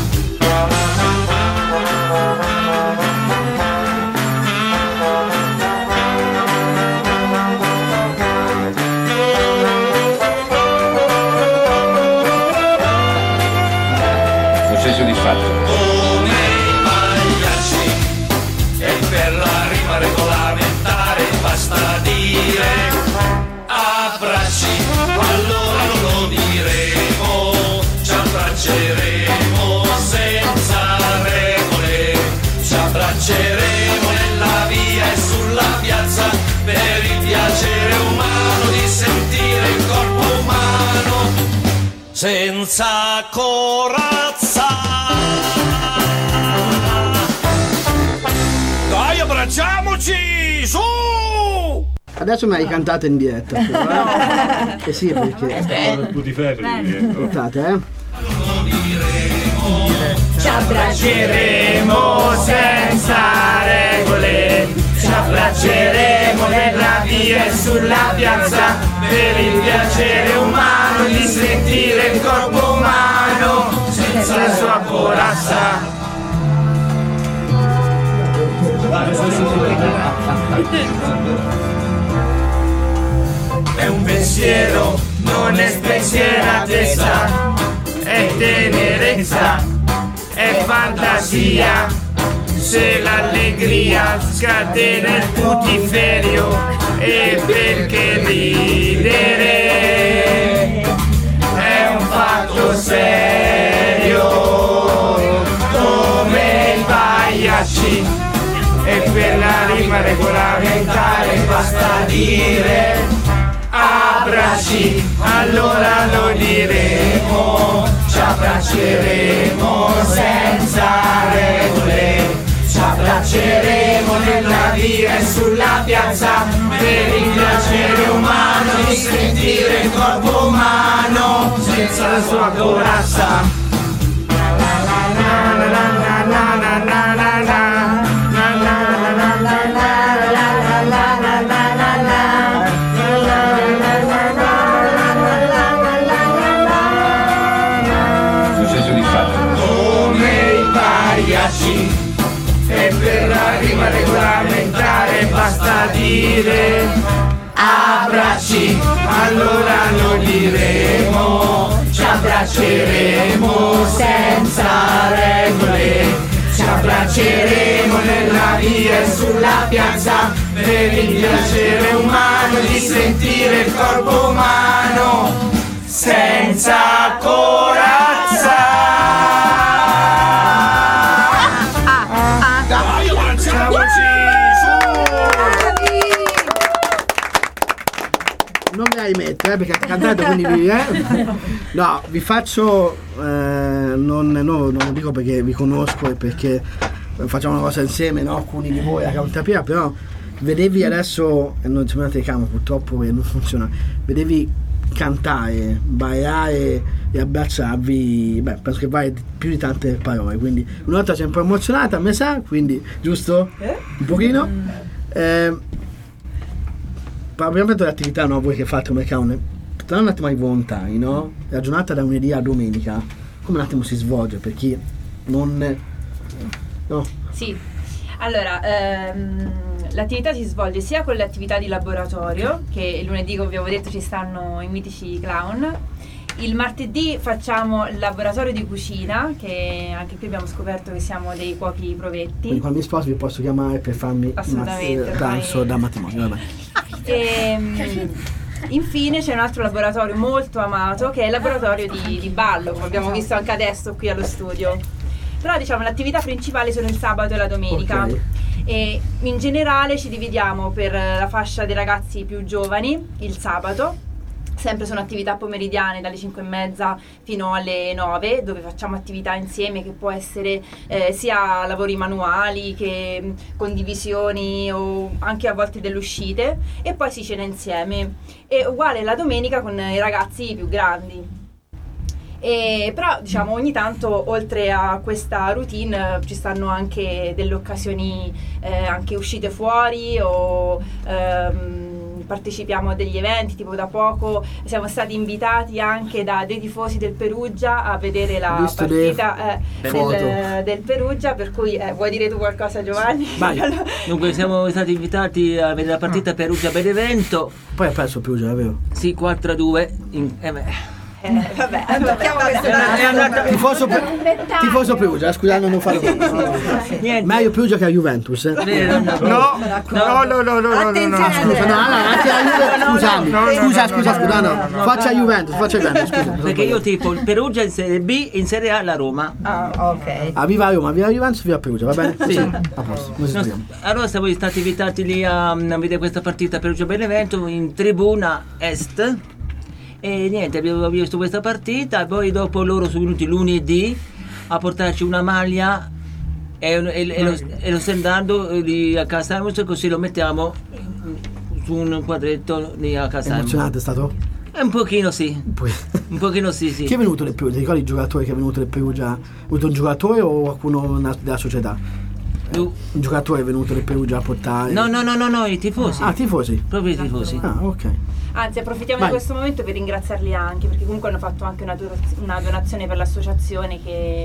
Sei soddisfatto? Come i pagliacci, e per la rima regolamentare basta dire abbracci, allora non lo diremo, ci abbracceremo senza regole, ci abbracceremo nella via e sulla piazza per il piacere umano di sentire il corpo umano senza corazza. Dai, abbracciamoci, su! Adesso me l'hai cantata in diretta. Però, eh? Eh sì, perché. Tu di ferro. Aspettate, eh. Ci abbracceremo senza regole, ci abbracceremo nella via e sulla piazza per il piacere umano di sentire il corpo umano senza la sua corazza. È un pensiero, non è spensieratezza, è tenerezza, è fantasia. Se l'allegria scatena il putiferio, e perché ridere è un fatto serio, come i pagliacci. E per la rima regolamentare basta dire abbracci, allora lo diremo, ci abbracceremo senza regole. Ci abbracceremo nella via e sulla piazza per il piacere umano di sentire il corpo umano senza la sua corazza. Successo di fatto. Come i pagliacci. E per la rima regolamentare basta dire abbracci, allora lo diremo, ci abbracceremo senza regole, ci abbracceremo nella via e sulla piazza per il piacere umano di sentire il corpo umano senza corazza. Non mi hai mettere, eh, perché hai cantato, quindi vi, eh. No, vi faccio, eh, non, no, non lo dico perché vi conosco e perché facciamo una cosa insieme, no? Alcuni di voi a Cantapia, però vedevi adesso, e non c'è una telecamera purtroppo che non funziona, vedevi cantare, ballare e abbracciarvi, beh, penso che vai più di tante parole, quindi una volta sei un po' emozionata, a me sa, quindi, giusto? Un pochino? Eh, Parliamo dell'attività, no? Voi che fate come caune, tornando un attimo ai volontari, no? La giornata da lunedì a domenica, come un attimo si svolge per chi non... no? Sì, allora, ehm, l'attività si svolge sia con le attività di laboratorio, che il lunedì, come vi avevo detto, ci stanno i mitici clown. Il martedì facciamo il laboratorio di cucina, che anche qui abbiamo scoperto che siamo dei cuochi provetti. Quindi quando mi sposo vi posso chiamare per farmi Assolutamente, un pranzo da matrimonio, vabbè. E, infine c'è un altro laboratorio molto amato, che è il laboratorio di, di ballo, come abbiamo visto anche adesso qui allo studio. Però diciamo le attività principali sono il sabato e la domenica. Okay. E in generale ci dividiamo per la fascia dei ragazzi più giovani il sabato. Sempre sono attività pomeridiane dalle cinque e mezza fino alle nove, dove facciamo attività insieme, che può essere eh, sia lavori manuali che mh, condivisioni o anche a volte delle uscite, e poi si cena insieme. E uguale la domenica con i ragazzi più grandi. E, però diciamo ogni tanto oltre a questa routine eh, ci stanno anche delle occasioni, eh, anche uscite fuori o... Ehm, partecipiamo a degli eventi, tipo da poco siamo stati invitati anche da dei tifosi del Perugia a vedere la Visto partita eh, del, del Perugia, per cui eh, vuoi dire tu qualcosa, Giovanni? Allora... Dunque siamo stati invitati a vedere la partita Perugia-Benevento. Poi ha perso Perugia, è vero? Sì, quattro a due in... eh, beh. Eh, vabbè, vabbè, vabbè. Tifoso, tifoso Perugia, scusate, non farlo no. Meglio Perugia che a Juventus, eh. No, no, no, no, no, no, ah, scusa, no, allora, anche a Juventus, scusami, scusa, scusa, scusa, no, faccia Juventus, faccia Juventus, scusa. Perché io tipo il Perugia in Serie B, in Serie A la Roma. Ah, ok. Ah, viva Roma, viva Juventus, viva Perugia, va bene? Sì. A posto, No, allora siamo stati invitati lì a, a vedere questa partita Perugia-Benevento in tribuna est. E niente, abbiamo visto questa partita, poi dopo loro sono venuti lunedì a portarci una maglia e, e, e, lo, e lo stendando lì a Casa Emos, così lo mettiamo su un quadretto lì a Casa Emos. Emozionante è stato? Eh, un pochino sì, un pochino sì, sì. Chi è venuto del Perugia? Ti ricordi il giocatore che è venuto del Perugia? È venuto un giocatore o qualcuno della società? Un giocatore è venuto del Perugia a portare? No, no, no, no, no, i tifosi. Ah, tifosi? Proprio i tifosi. Ah, ok. Anzi, approfittiamo Vai. di questo momento per ringraziarli anche, perché comunque hanno fatto anche una, donaz- una donazione per l'associazione che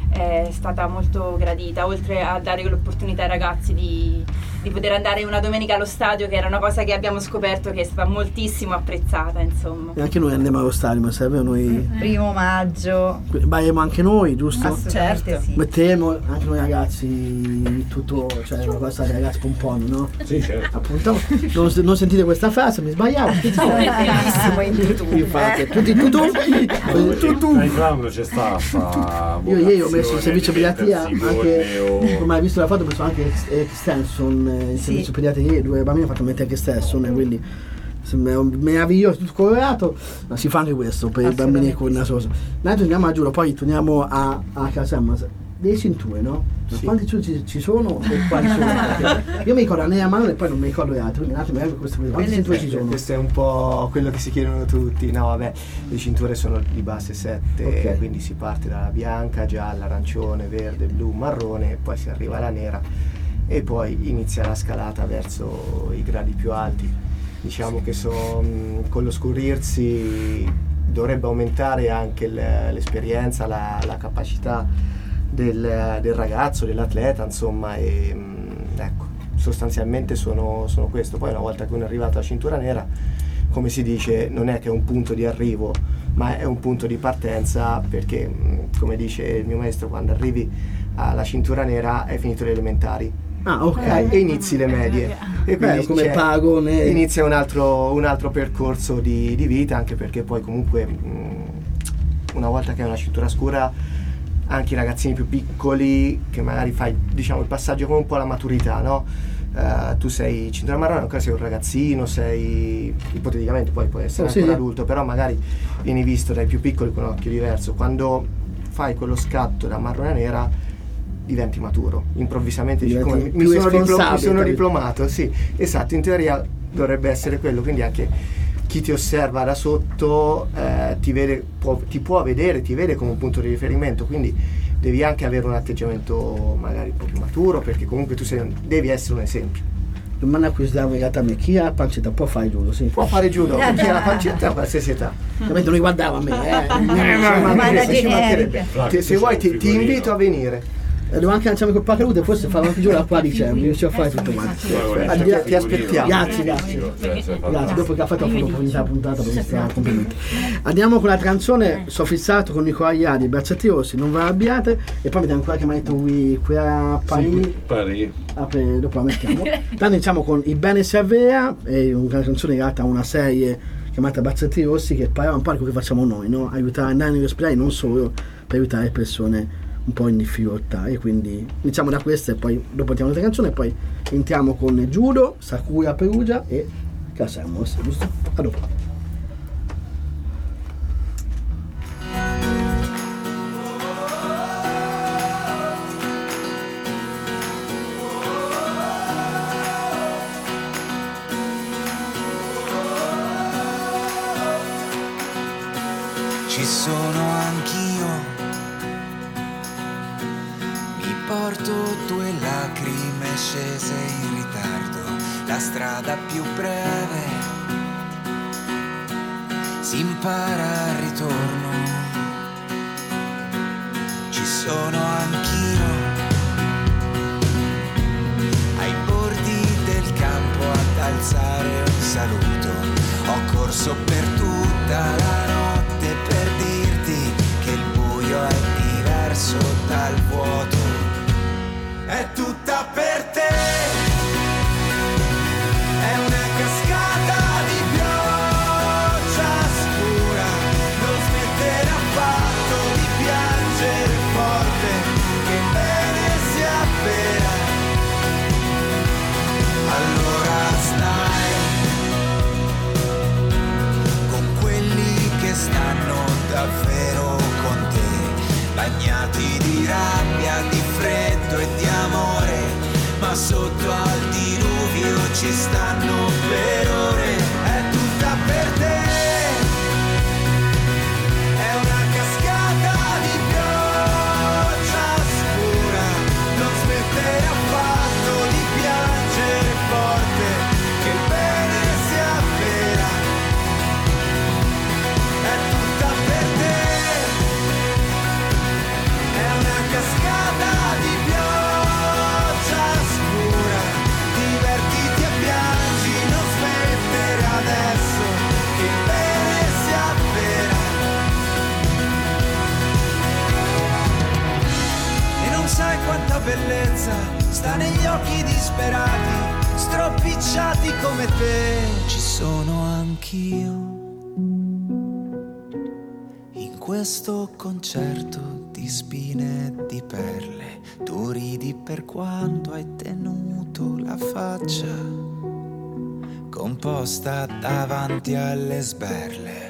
è stata molto gradita, oltre a dare l'opportunità ai ragazzi di, di poter andare una domenica allo stadio, che era una cosa che abbiamo scoperto che è stata moltissimo apprezzata, insomma. E anche noi andiamo allo stadio, ma serve noi. Primo maggio. Balliamo anche noi, giusto? Assolutamente sì. Metteremo anche noi ragazzi tutto, cioè una cosa dei ragazzi pomponi, no? Sì, certo. Appunto, non, non sentite questa frase, mi sbagliavo. Bellissimo in YouTube. Infatti, tutti in tutto. tutto. Nel clan c'è stata. Io ieri ho messo il servizio pediatria, Simone anche o- come hai visto la foto, ho messo anche Extension, eh, il Sì. servizio pediatria ieri, due bambini ho fatto mettere anche Extension, quindi sembra un meraviglioso, tutto colorato, ma si fa anche questo per i bambini con il naso rosa. Noi torniamo a giuro, poi torniamo a, a Caserma. Dei cinture, no? Ma Sì. quanti cinture ci, ci sono e quali sono? Perché io mi ricordo la Nea Manuel e poi non mi ricordo le altre, quindi un attimo, ecco questo, quanti cinture ci sono? Questo è un po' quello che si chiedono tutti. No, vabbè, le cinture sono di base sette, Ok. quindi si parte dalla bianca, gialla, arancione, verde, blu, marrone, e poi si arriva alla nera e poi inizia la scalata verso i gradi più alti. Diciamo che so, mh, con lo scurrirsi dovrebbe aumentare anche l- l'esperienza, la, la capacità del, del ragazzo, dell'atleta, insomma, e mh, ecco, sostanzialmente sono, sono questo. Poi una volta che uno è arrivato alla cintura nera, come si dice, non è che è un punto di arrivo, ma è un punto di partenza, perché mh, come dice il mio maestro, quando arrivi alla cintura nera hai finito le elementari. Ah, ok. Eh, e inizi le medie. E Beh, quindi come c'è- paragone. inizia un altro, un altro percorso di, di vita, anche perché poi comunque mh, una volta che hai una cintura scura, anche i ragazzini più piccoli, che magari fai, diciamo, il passaggio come un po' alla maturità, no? Eh, tu sei cintura marrone, ancora sei un ragazzino, sei ipoteticamente, poi puoi essere Oh, anche sì. un adulto, però magari vieni visto dai più piccoli con un occhio diverso. Quando fai quello scatto da marrone a nera diventi maturo, improvvisamente dici, Diventi come, mi, più sono diplo- mi responsabile, sono capito? diplomato, sì, esatto, in teoria dovrebbe essere quello, quindi anche chi ti osserva da sotto eh, ti, vede, può, ti può vedere, ti vede come un punto di riferimento, quindi devi anche avere un atteggiamento magari un po' più maturo, perché comunque tu sei un- devi essere un esempio. Domanda a cui si dava in realtà a me, chi ha la pancetta può fare judo? Sì. Può fare judo, chi ha la pancetta a qualsiasi età. Ovviamente non riguardava a me, eh. Eh, ma- ma- Ma da ci mancherebbe. generica. Ti- se vuoi ti, ti invito a venire. Eh, Devo anche lanciarmi col paracadute, forse farò anche giuro qua a dicembre, riuscirò a fare tutto quanto. Ti, ti aspettiamo. Grazie, grazie. Grazie, dopo che ha fatto appunto finita la puntata per questa complimenti. Andiamo con la canzone, sto fissato con Nicola Iadi, Bracciati Rossi, non vi arrabbiate, e poi mettiamo quella che mi ha detto qui, qui a Parigi. Pari. Ah, per- dopo la mettiamo. Tanto iniziamo con Il bene si avvera, è una canzone legata a una serie chiamata Bracciati Rossi, che parla un po' di quello che facciamo noi, no? Aiutare, andare negli ospedali, non solo, per aiutare persone un po' in difficoltà. E quindi iniziamo da questa e poi dopo mettiamo un'altra canzone e poi entriamo con Judo, Sakura Perugia e Casamos, giusto? A dopo. Ci sono anch'io, mi porto due lacrime scese in ritardo, la strada più breve, si impara al ritorno. Ci sono anch'io, ai bordi del campo ad alzare un saluto, ho corso per tutta la notte per dirti che il buio è diverso dal vuoto, è tutta per te, è una cascata di pioggia scura, non smettere affatto di piangere forte, che bene si avvera, allora stai con quelli che stanno davvero con te, bagnati di rabbia, di freddo e di amore, ma sotto al diluvio ci stanno per ore, è tutta per te, è una cascata di pioggia scura, non smettere affatto di piangere forte, che il bene si avvera, è tutta per te, è una cascata bellezza sta negli occhi disperati, stropicciati come te. Ci sono anch'io in questo concerto di spine e di perle. Tu ridi per quanto hai tenuto la faccia composta davanti alle sberle.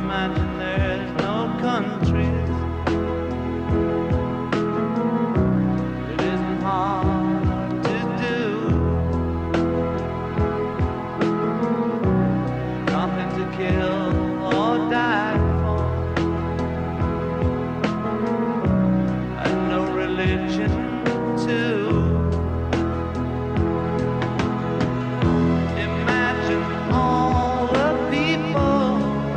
Imagine there's no countries. It isn't hard to do. Nothing to kill or die for, and no religion too. Imagine all the people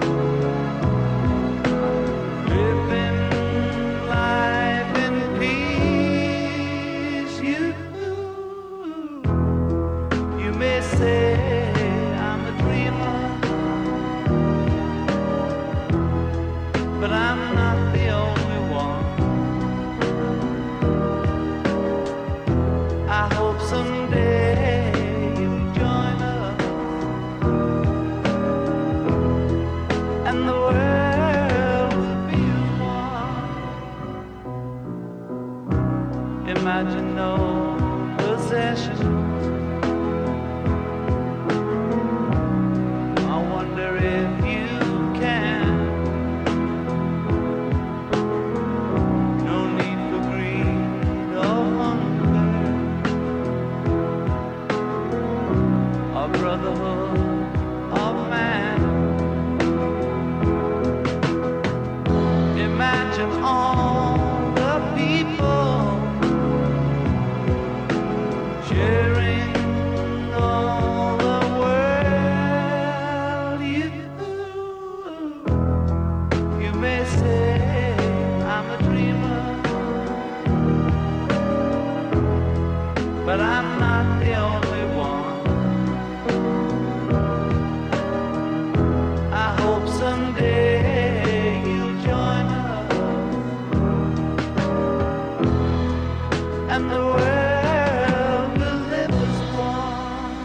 living life in peace. You, you may say I'm a dreamer, but I'm not the only one. I hope someday you'll join us, and the world will be one. Imagine no possessions. I wonder if you can. No need for greed or hunger, or brotherhood of man. Imagine all the people sharing all the world. You, you may say I'm a dreamer, but I'm not the only one. I hope someday you'll join us, and the world will live as one.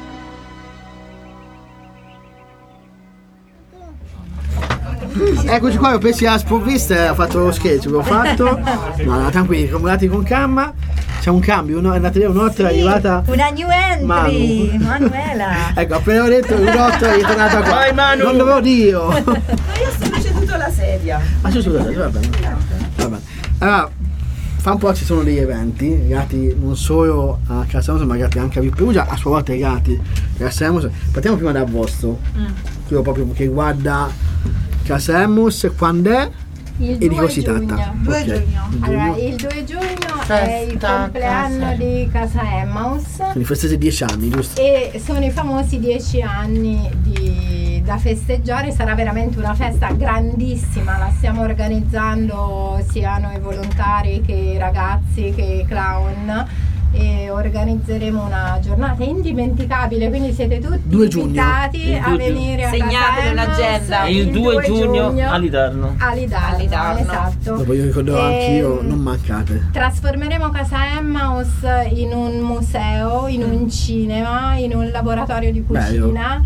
Eccoci qua, ho presi la sprovvista, ho fatto lo sketch, l'ho fatto. No, no, tranquilli, comodati con calma. C'è un cambio, no? È andata via un'otto, è arrivata Una new entry, Manu. Manuela. Ecco, appena ho detto un'otto è tornata qua. Vai, Manu. Non dovevo dio. Ma io ho sempre ceduto la sedia. Ah, sì, scusate, va bene. Va bene. Allora, fa un po' ci sono degli eventi legati non solo a Casa Emos, ma legati anche a Vip Perugia, a sua volta legati a Casa Emos. Partiamo prima dal vostro, Mm. quello proprio che riguarda Casa Emos, quando è Il e di due cosa si giugno. tratta. due Ok. giugno. Il Allora, giugno. il due giugno è Festa il compleanno Casa. di Casa Emmaus Quindi festezze dieci anni, giusto? e sono i famosi dieci anni di- da festeggiare. Sarà veramente una festa grandissima, la stiamo organizzando sia noi volontari che i ragazzi che i clown, e organizzeremo una giornata indimenticabile, quindi siete tutti due giugno. invitati Il a due venire a Segnate Casa Emmaus nell'agenda. E il due giugno a Lidarno. a Lidarno, A Lidarno. esatto. Dopo io ricorderò Ehm, anch'io, non mancate. Trasformeremo Casa Emmaus in un museo, in un cinema, in un laboratorio di cucina,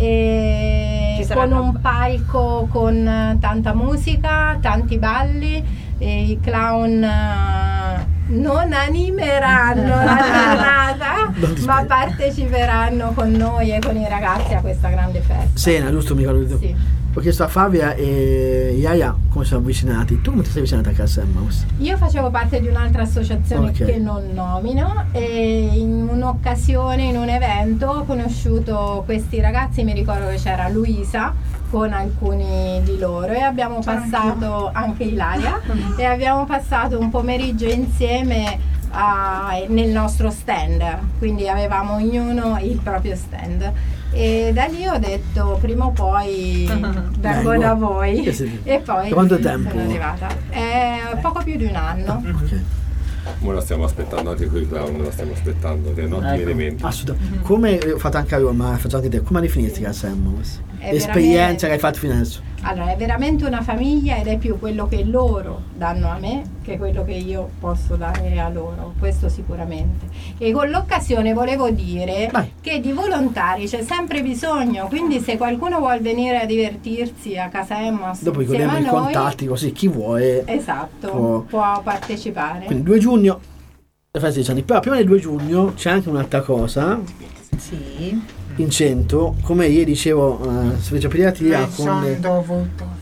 e Ci con saranno- un palco con tanta musica, tanti balli, e i clown eh, non animeranno la giornata, ma parteciperanno con noi e con i ragazzi a questa grande festa. Sena, giusto, mi ricordo. Sì. Ho chiesto a Fabia e Yaya come sono avvicinati. Tu come ti sei avvicinata a Casa Emmaus? Io facevo parte di un'altra associazione Ok. che non nomino, e in un'occasione, in un evento, ho conosciuto questi ragazzi. Mi ricordo che c'era Luisa con alcuni di loro e abbiamo passato, anche Ilaria, e abbiamo passato un pomeriggio insieme a- nel nostro stand, quindi avevamo ognuno il proprio stand. E da lì ho detto prima o poi vengo Vengo. da voi, Che sei- e poi Da quanto sono tempo? arrivata. È poco più di un anno. Ok. Ora la stiamo aspettando anche qui, clown, la stiamo aspettando, che è un ottimo Ecco, elemento. assolutamente. Come ho fatto anche a Roma, faccio anche te, come definirsi Casa Emmaus? È L'esperienza veramente- che hai fatto fino adesso. Allora, è veramente una famiglia, ed è più quello che loro danno a me che quello che io posso dare a loro, questo sicuramente. E con l'occasione volevo dire Vai. che di volontari c'è sempre bisogno, quindi se qualcuno vuole venire a divertirsi a Casa Emmaus Dopo insieme ricordiamo a i noi, contatti, così chi vuole. esatto, può- può partecipare. Quindi due giugno, le feste dieci anni. Però prima del due giugno c'è anche un'altra cosa. Sì. In centro, come ieri dicevo, uh, Servizio Pediatria Mi con sono le- dovuto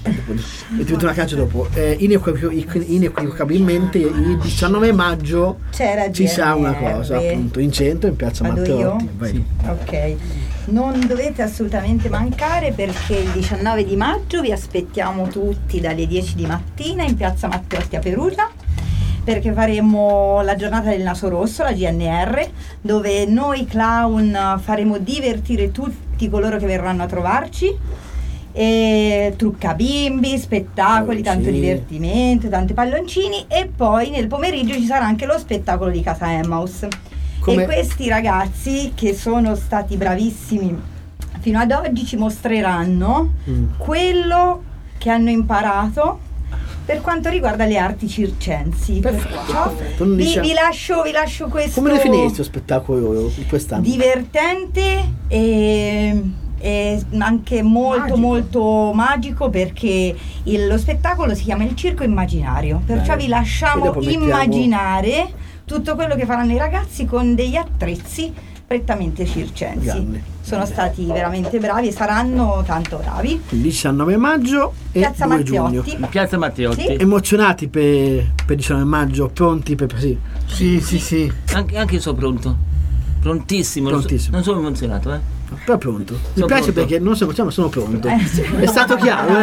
e ti metto una caccia dopo. Eh, inequivoc- inequivocabilmente il diciannove maggio c'era ci sarà una G N R. cosa, appunto, in centro, in piazza Vado Matteotti. io? Vai. Sì. Ok. Non dovete assolutamente mancare perché il diciannove di maggio vi aspettiamo tutti dalle dieci di mattina in piazza Matteotti a Perugia, perché faremo la giornata del naso rosso, la G N R, dove noi clown faremo divertire tutti coloro che verranno a trovarci. E trucca bimbi, spettacoli, tanto divertimento, tanti palloncini, e poi nel pomeriggio ci sarà anche lo spettacolo di Casa Emmaus. Come- E questi ragazzi, che sono stati bravissimi fino ad oggi, ci mostreranno Mm. quello che hanno imparato per quanto riguarda le arti circensi. Perciò Non vi, dice- vi lascio, vi lascio questo Come definiresti lo spettacolo di quest'anno? divertente e, e anche molto Magico. molto magico, perché il- lo spettacolo si chiama Il Circo Immaginario, perciò Bello. vi E lasciamo dopo mettiamo- immaginare tutto quello che faranno i ragazzi con degli attrezzi prettamente circensi. Grande. Sono stati veramente bravi e saranno tanto bravi. Il diciannove maggio e Piazza due giugno. Matteotti. In piazza Matteotti. Sì. Emozionati per, per il diciannove maggio, pronti per sì. Sì, sì, sì. Anche, anche io sono pronto. Prontissimo. non so- Prontissimo. Non sono emozionato, eh. Però pronto. Mi Sono piace pronto. perché non so facciamo, sono pronto. Eh, sì. È stato chiaro,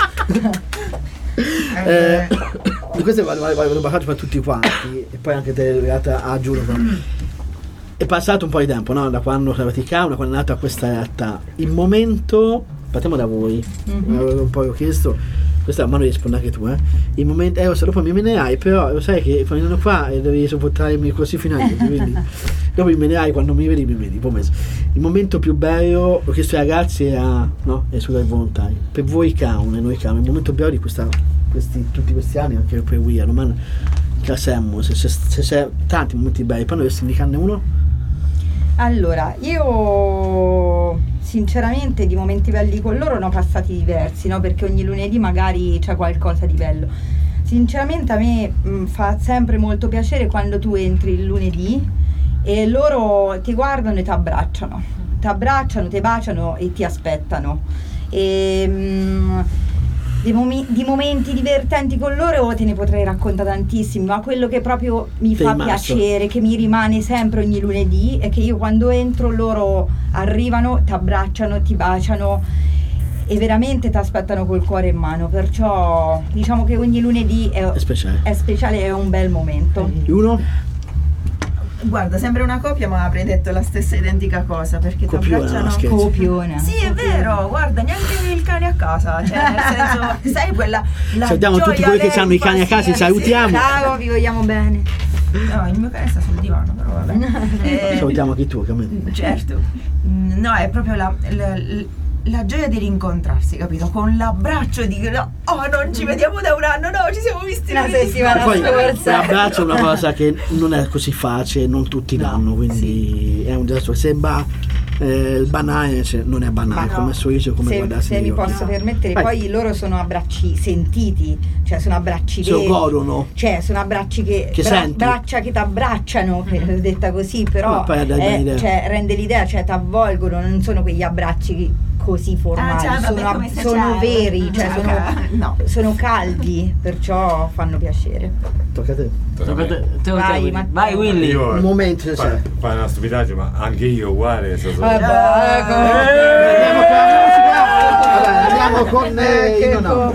eh? eh questo vale, vale, vale un baciaggio per tutti quanti e poi anche te legata a Giulio. È passato un po' di tempo, no? Da quando siamo arrivati qua, da quando è nata questa realtà. Il momento, partiamo da voi. Mhm. Eh, un po' ho chiesto, questa ma non rispondi anche tu, eh. Il momento, eh, so, dopo mi menerai, però lo sai che quando venendo qua e devi sopportarmi così fino a quindi dopo mi menerai, quando mi vedi mi vedi, poi messo. Il momento più bello, ho chiesto ai ragazzi era, no? E sui volontari. Per voi clown e noi clown, il momento bello di questa, questi, tutti questi anni, anche per We Are Roman, Casemmo, se c'è tanti momenti belli, poi dovresti indicarne uno? Allora, io sinceramente di momenti belli con loro ne ho passati diversi, no? Perché ogni lunedì magari c'è qualcosa di bello. Sinceramente a me mh, fa sempre molto piacere quando tu entri il lunedì e loro ti guardano e ti abbracciano, ti abbracciano, ti baciano e ti aspettano. E, mh, di, momi- di momenti divertenti con loro te ne potrei raccontare tantissimi, ma quello che proprio mi Sei fa rimasto. piacere, che mi rimane sempre ogni lunedì, è che io quando entro loro arrivano, ti abbracciano, ti baciano e veramente ti aspettano col cuore in mano, perciò diciamo che ogni lunedì è, È speciale. è speciale, è un bel momento. Uno? Guarda, sembra una copia, ma avrei detto la stessa identica cosa, perché ti Copiona, abbracciano. no, scherzo. Copione. Sì, è vero, guarda, neanche il cane a casa, cioè nel senso, sai quella la Salutiamo tutti gioia, quelli che hanno i cani a casa, li l'enfasi, salutiamo. Ciao, vi vogliamo bene. No, il mio cane sta sul divano, però vabbè. Eh, Salutiamo anche tu, ovviamente. certo. Mm, No, è proprio la, la, la gioia di rincontrarsi, capito? Con l'abbraccio di no, oh, non ci vediamo da un anno, no, ci siamo visti La lunedì settimana scorso. Poi l'abbraccio è una cosa che non è così facile, non tutti danno, quindi è un gesto che sembra eh, banale, cioè, non è banale, Ma no. come sorriso, come se, guardarsi se negli mi occhi. posso permettere, Vai. poi loro sono abbracci sentiti, cioè sono abbracci Se lo veri, godono. cioè sono abbracci che, Che senti. braccia che ti abbracciano, che- detta così, però Ma poi dai eh, un'idea. cioè, rende l'idea, cioè ti avvolgono, non sono quegli abbracci così formali, Ah, cioè, vabbè, sono, come se sono c'è- veri, cioè Cioè, sono, ok, no. sono caldi, perciò fanno piacere. Tocca a te. Tocca a te, tocca a te, Vai, Willy. Matteo. Vai Willy. Io Un momento, se fai, c'è. fai una stupidaggine, ma anche io uguale. nel senso- Vabbè, ecco. Andiamo con la musica. Vabbè, andiamo con eh, che no, no.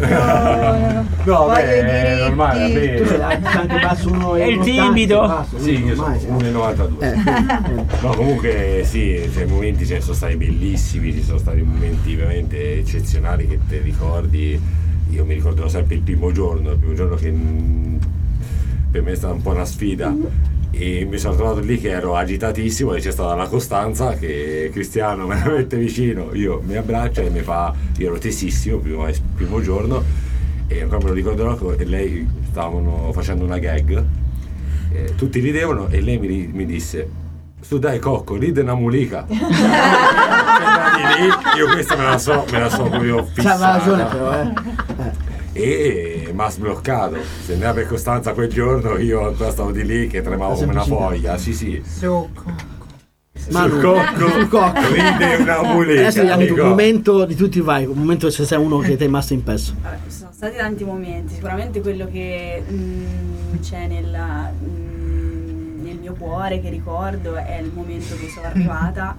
No, Voglio beh, i è diritti. normale. beh. Tu ce l'hai anche basso uno È il ottanta, timido. basso, Sì, io sono ormai, uno virgola novantadue. eh, quindi, No, comunque sì, cioè, i momenti ce ne sono stati bellissimi, ci sono stati momenti veramente eccezionali che te ricordi. Io mi ricorderò sempre il primo giorno, il primo giorno che mh, per me è stata un po' una sfida e mi sono trovato lì che ero agitatissimo e c'è stata la Costanza che Cristiano me la mette vicino, io mi abbraccio e mi fa, io ero tesissimo, primo, primo giorno e ancora me lo ricorderò e lei stavano facendo una gag, eh, tutti ridevano e lei mi, mi disse su dai cocco, ride una mulica. E da lì io questa me la so, me la so proprio fissata. c'aveva ragione però, eh. E mi ha sbloccato. Se andava per Costanza quel giorno io ancora stavo di lì che tremavo come una foglia. Sì, sì. Su, Cocco. Manu, sul cocco, sul cocco. ride una muletta. Adesso vediamo il amico. momento di tutti, vai, un momento se sei uno che ti è rimasto impresso. Vabbè, ci sono stati tanti momenti, sicuramente quello che mm, c'è nella, mm, nel mio cuore, che ricordo, è il momento che sono arrivata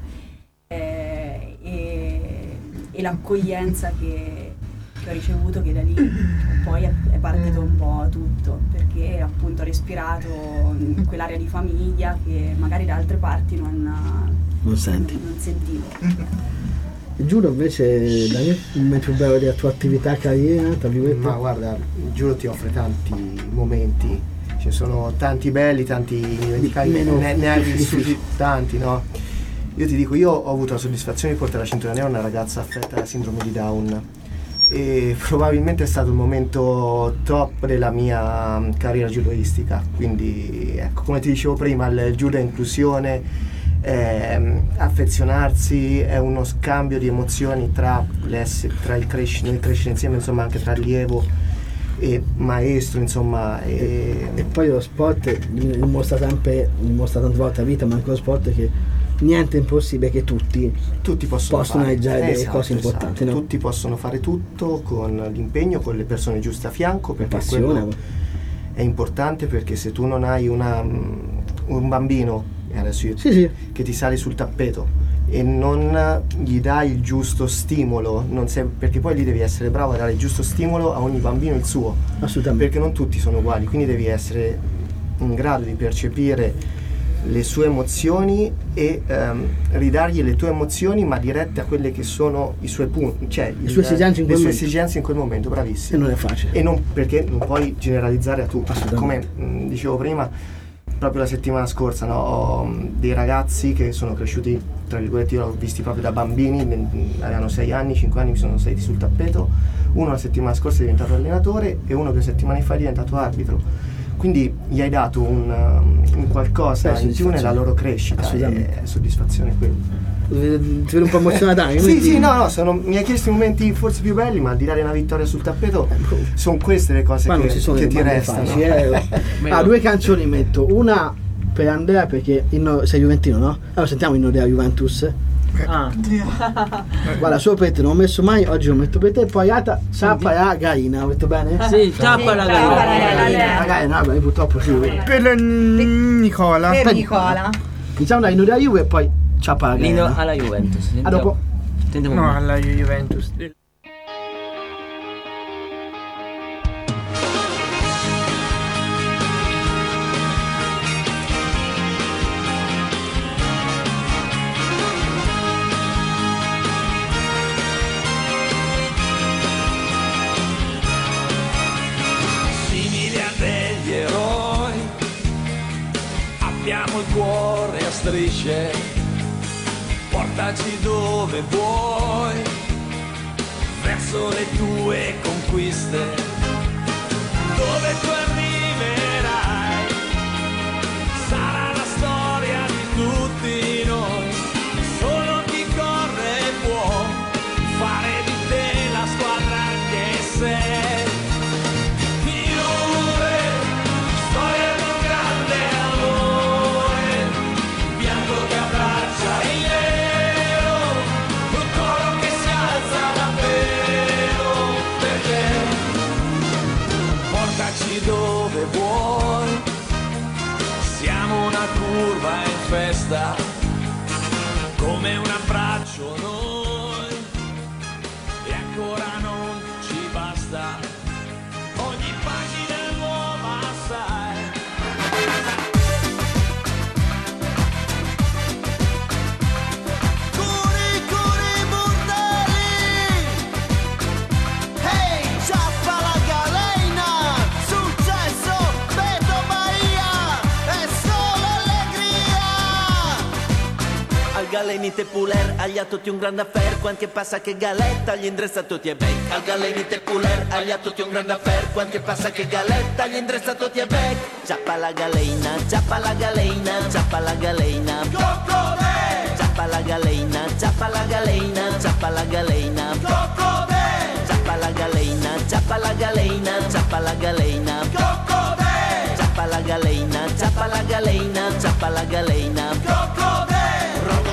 eh, e, e l'accoglienza che, che ho ricevuto, che da lì poi è, è partito un po' tutto, perché appunto ho respirato quell'area di famiglia che magari da altre parti non, Non senti. non, non sentivo. Giuro invece, Daniele, il momento più bello della tua attività carriera, tra virgolette? Ma guarda, Giuro ti offre tanti momenti, ci sono tanti belli, tanti indimenticabili, Meno ne, ne hai difficili. vissuti tanti, no? Io ti dico, io ho avuto la soddisfazione di portare la cintura nera a una ragazza affetta da sindrome di Down e probabilmente è stato il momento top della mia carriera judoistica, quindi ecco, come ti dicevo prima, il judo è inclusione, eh, affezionarsi, è uno scambio di emozioni tra, le ess- tra il crescere, nel crescere insieme, insomma anche tra allievo e maestro, insomma. E, E poi lo sport dimostra sempre, dimostra tante volte a vita, ma anche lo sport che niente è impossibile, che tutti, tutti possono, possono fare realizzare delle esatto, cose importanti, esatto. no? Tutti possono fare tutto con l'impegno, con le persone giuste a fianco, perché passione. quello è importante, perché se tu non hai una, un bambino e adesso io, sì, sì. che ti sale sul tappeto e non gli dai il giusto stimolo, non sei, perché poi lì devi essere bravo a dare il giusto stimolo a ogni bambino il suo, assolutamente, perché non tutti sono uguali, quindi devi essere in grado di percepire le sue emozioni e um, ridargli le tue emozioni, ma dirette a quelle che sono i suoi punti, cioè le sue esigenze in le quel sue momento. esigenze in quel momento, bravissimo. E non è facile. E non, perché non puoi generalizzare a tutti. Assolutamente. Come mh, dicevo prima, proprio la settimana scorsa, no, ho mh, dei ragazzi che sono cresciuti, tra virgolette, io l'ho visti proprio da bambini, mh, avevano sei anni, cinque anni, mi sono saliti sul tappeto. Uno la settimana scorsa è diventato allenatore e uno due settimane fa è diventato arbitro. Quindi gli hai dato un, un qualcosa eh, in più nella loro crescita, e soddisfazione quella. Ti vedo un po' emozionato anche. Sì, sì, no, no, sono, mi hai chiesto i momenti forse più belli, ma al di là di una vittoria sul tappeto, sono queste le cose Ma non che, si sono che le ti domande restano. facili, eh. Ah, due canzoni metto, una per Andrea perché inno, sei juventino, no? Allora sentiamo l'inno della Juventus. Ah. Guarda, solo per te non ho messo mai, oggi lo metto per te, poi Ata Ciappa la Garina, ho detto bene? Sì, Ciappa la Garina. La Garina, vabbè, purtroppo sì. Per Nicola. Per Nicola. Diciamo da inno della Juve e poi Ciappa la Garina. Nino alla Juventus. A dopo. Sentiamo No, come. alla Juventus. Simili a degli eroi, abbiamo il cuore a strisce, portaci dove vuoi, verso le tue conquiste, dove tu arriverai, sarà la storia di tutti noi, solo chi corre può fare di te la squadra che sei. Dove vuoi, siamo una curva in festa, come un abbraccio noi, e ancora non ci basta, ogni pagina è nuova, sai. Curi, curi, burdelli, hey, Ciappa la Galena, successo, Beto Bahia, è solo allegria. Al galenite puler, agli a tutti un grande affair, quanto passa che galetta, gli indressa tutti e bec. Al galenite puler, agli a tutti un grande affair, quanto passa che galetta, gli indressa tutti e bec. Ciappa la galena, ciappa la galena, ciappa la galena. Cocodè! Ciappa la galena, ciappa la galena, ciappa la galena. Cocodè! Ciappa la galena, ciappa la galena, ciappa la galena. Cocodè! Ciappa la galena, ciappa la galena, ciappa la galena. Cocodè!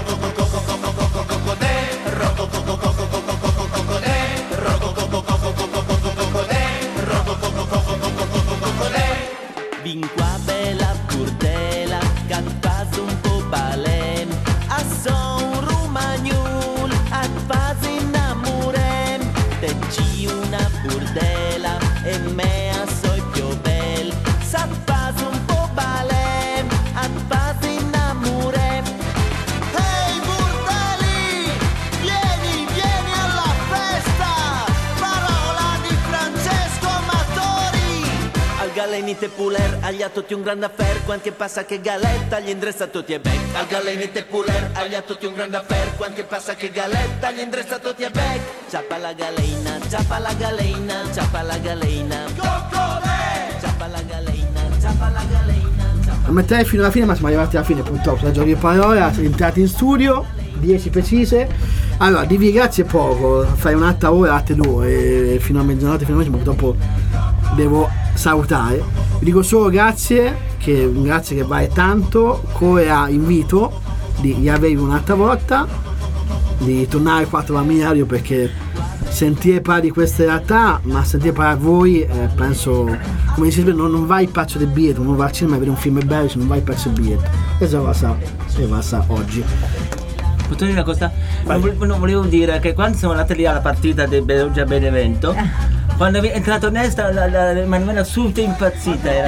ci una burdela e mea soy più bel. Sa fas un po' balem, at fas innamore. Ehi burdeli, vieni, vieni alla festa. Parola di Francesco Amatori. Al galenite puler, agli tutti un grande affair, quanti passa che galetta, gli indressa tutti e bec. Al galenite puler, agli tutti un grande affair, quanti passa che galetta, gli indressa tutti e bec. Ciappa la galena, ciappa la galena, ciappa la galena. Coccole! Ciappa la galena, ciappa la galena. A mettere fino alla fine, ma siamo arrivati alla fine purtroppo. La gioia di parola, siamo entrati in studio, dieci precise. Allora, di vi grazie poco, fai un'altra ora, altre due, fino a mezzanotte, fino a mezzanotte, ma dopo devo salutare. Vi dico solo grazie, che un grazie che vale tanto, Corea invito di riavervi un'altra volta, di tornare qua a trovarmi in radio, perché sentire parlare di queste realtà, ma sentire parlare a voi, eh, penso, come dice sempre, non, non va il prezzo del biglietto, non va al cinema a vedere un film bello se non va il prezzo del biglietto. E se va e va oggi. Posso dire una cosa? Non volevo dire che quando siamo andati lì alla partita del Perugia Benevento, quando è entrato Nesta, la, la, la Manuela subito impazzita era.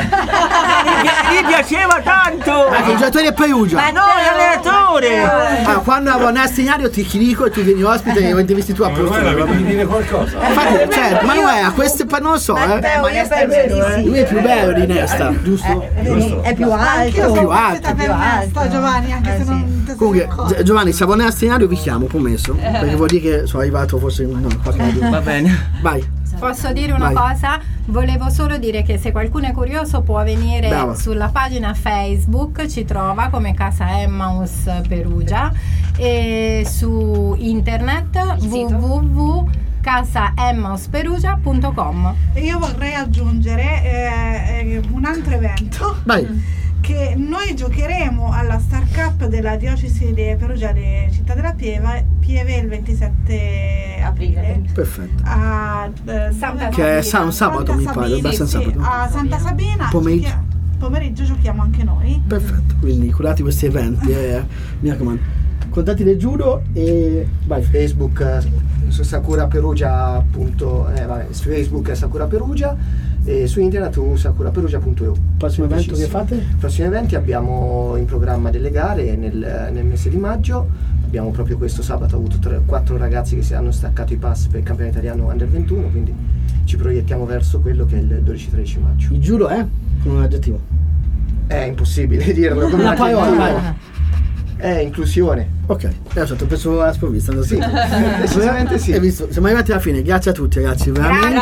Mi piaceva tanto! Ma che il giocatore del Perugia! Ma no, l'allenatore! Allora, quando avevo Nesta in aria ti dico e tu vieni ospite e ho intervisti tu a Manuela, devi dire qualcosa. Infatti, cioè, Manuela, queste non lo so, eh. Beh, Nesta è bellissimo. Lui è più bello di Nesta, giusto? È, è più alto. È più alto. Per Nesta, Giovanni, anche se non te Comunque, Gi- Giovanni, se avevo Nesta in aria vi chiamo, promesso. Perché vuol dire che sono arrivato forse in no, qualche Va bene. Vai. Posso dire una Vai. cosa? Volevo solo dire che se qualcuno è curioso può venire Brava. sulla pagina Facebook, ci trova come Casa Emmaus Perugia, e su internet w w w punto casa emmaus perugia punto com. E io vorrei aggiungere eh, eh, un altro evento. Vai. Che noi giocheremo alla Star Cup della diocesi di Perugia di Città della Pieve, Pieve il ventisette aprile. Perfetto. A, eh, Santa Che è sa- un sabato mi pare, Sabina, basta un sì, sabato. a Santa Sabina. Pomeriggio. Giochia- pomeriggio giochiamo anche noi. Perfetto, quindi curati questi eventi, eh, mi raccomando. Contatti del judo e vai. Facebook eh, su Sakura Perugia. Punto, eh, vabbè, su Facebook è Sakura Perugia e su internet su sakura perugia punto e u. Prossimo evento che fate? Prossimi eventi abbiamo in programma delle gare nel, nel mese di maggio. Abbiamo proprio questo sabato avuto tre, quattro ragazzi che si hanno staccato i pass per il campionato italiano Under ventuno, quindi ci proiettiamo verso quello che è il dodici tredici maggio. Il judo è? Con un aggettivo? È impossibile dirlo come Una un parola, aggettivo. vai. È inclusione. Ok, adesso ti ho preso la sprovvista. Sì, decisamente sì. Hai visto? Siamo arrivati alla fine, grazie a tutti ragazzi, veramente.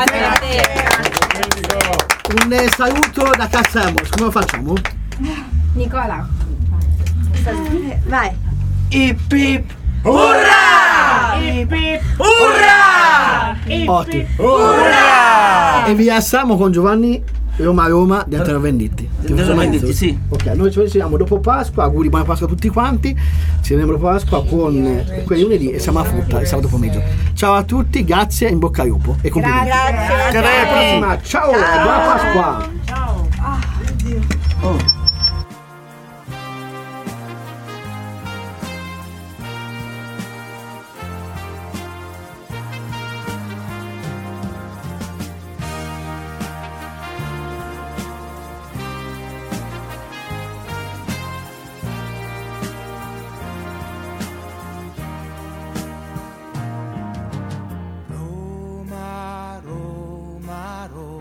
Un eh, saluto da Casa Emmaus, come lo facciamo? Nicola. Vai. Ip ip urra! Ip ip urra! Ip Ottimo. ip urra! E vi lasciamo con Giovanni Roma Roma di Antonio Venditti. Ti Antonio Venditti, sì. Ok, noi ci vediamo dopo Pasqua, auguri buona Pasqua a tutti quanti. Ci vediamo dopo Pasqua con eh, quelli lunedì e siamo a frutta il sabato pomeriggio. Ciao a tutti, grazie, in bocca al lupo e complimenti. Grazie. Alla prossima, ciao, Ciao. buona Pasqua. Ciao. Ah, oddio. Oh.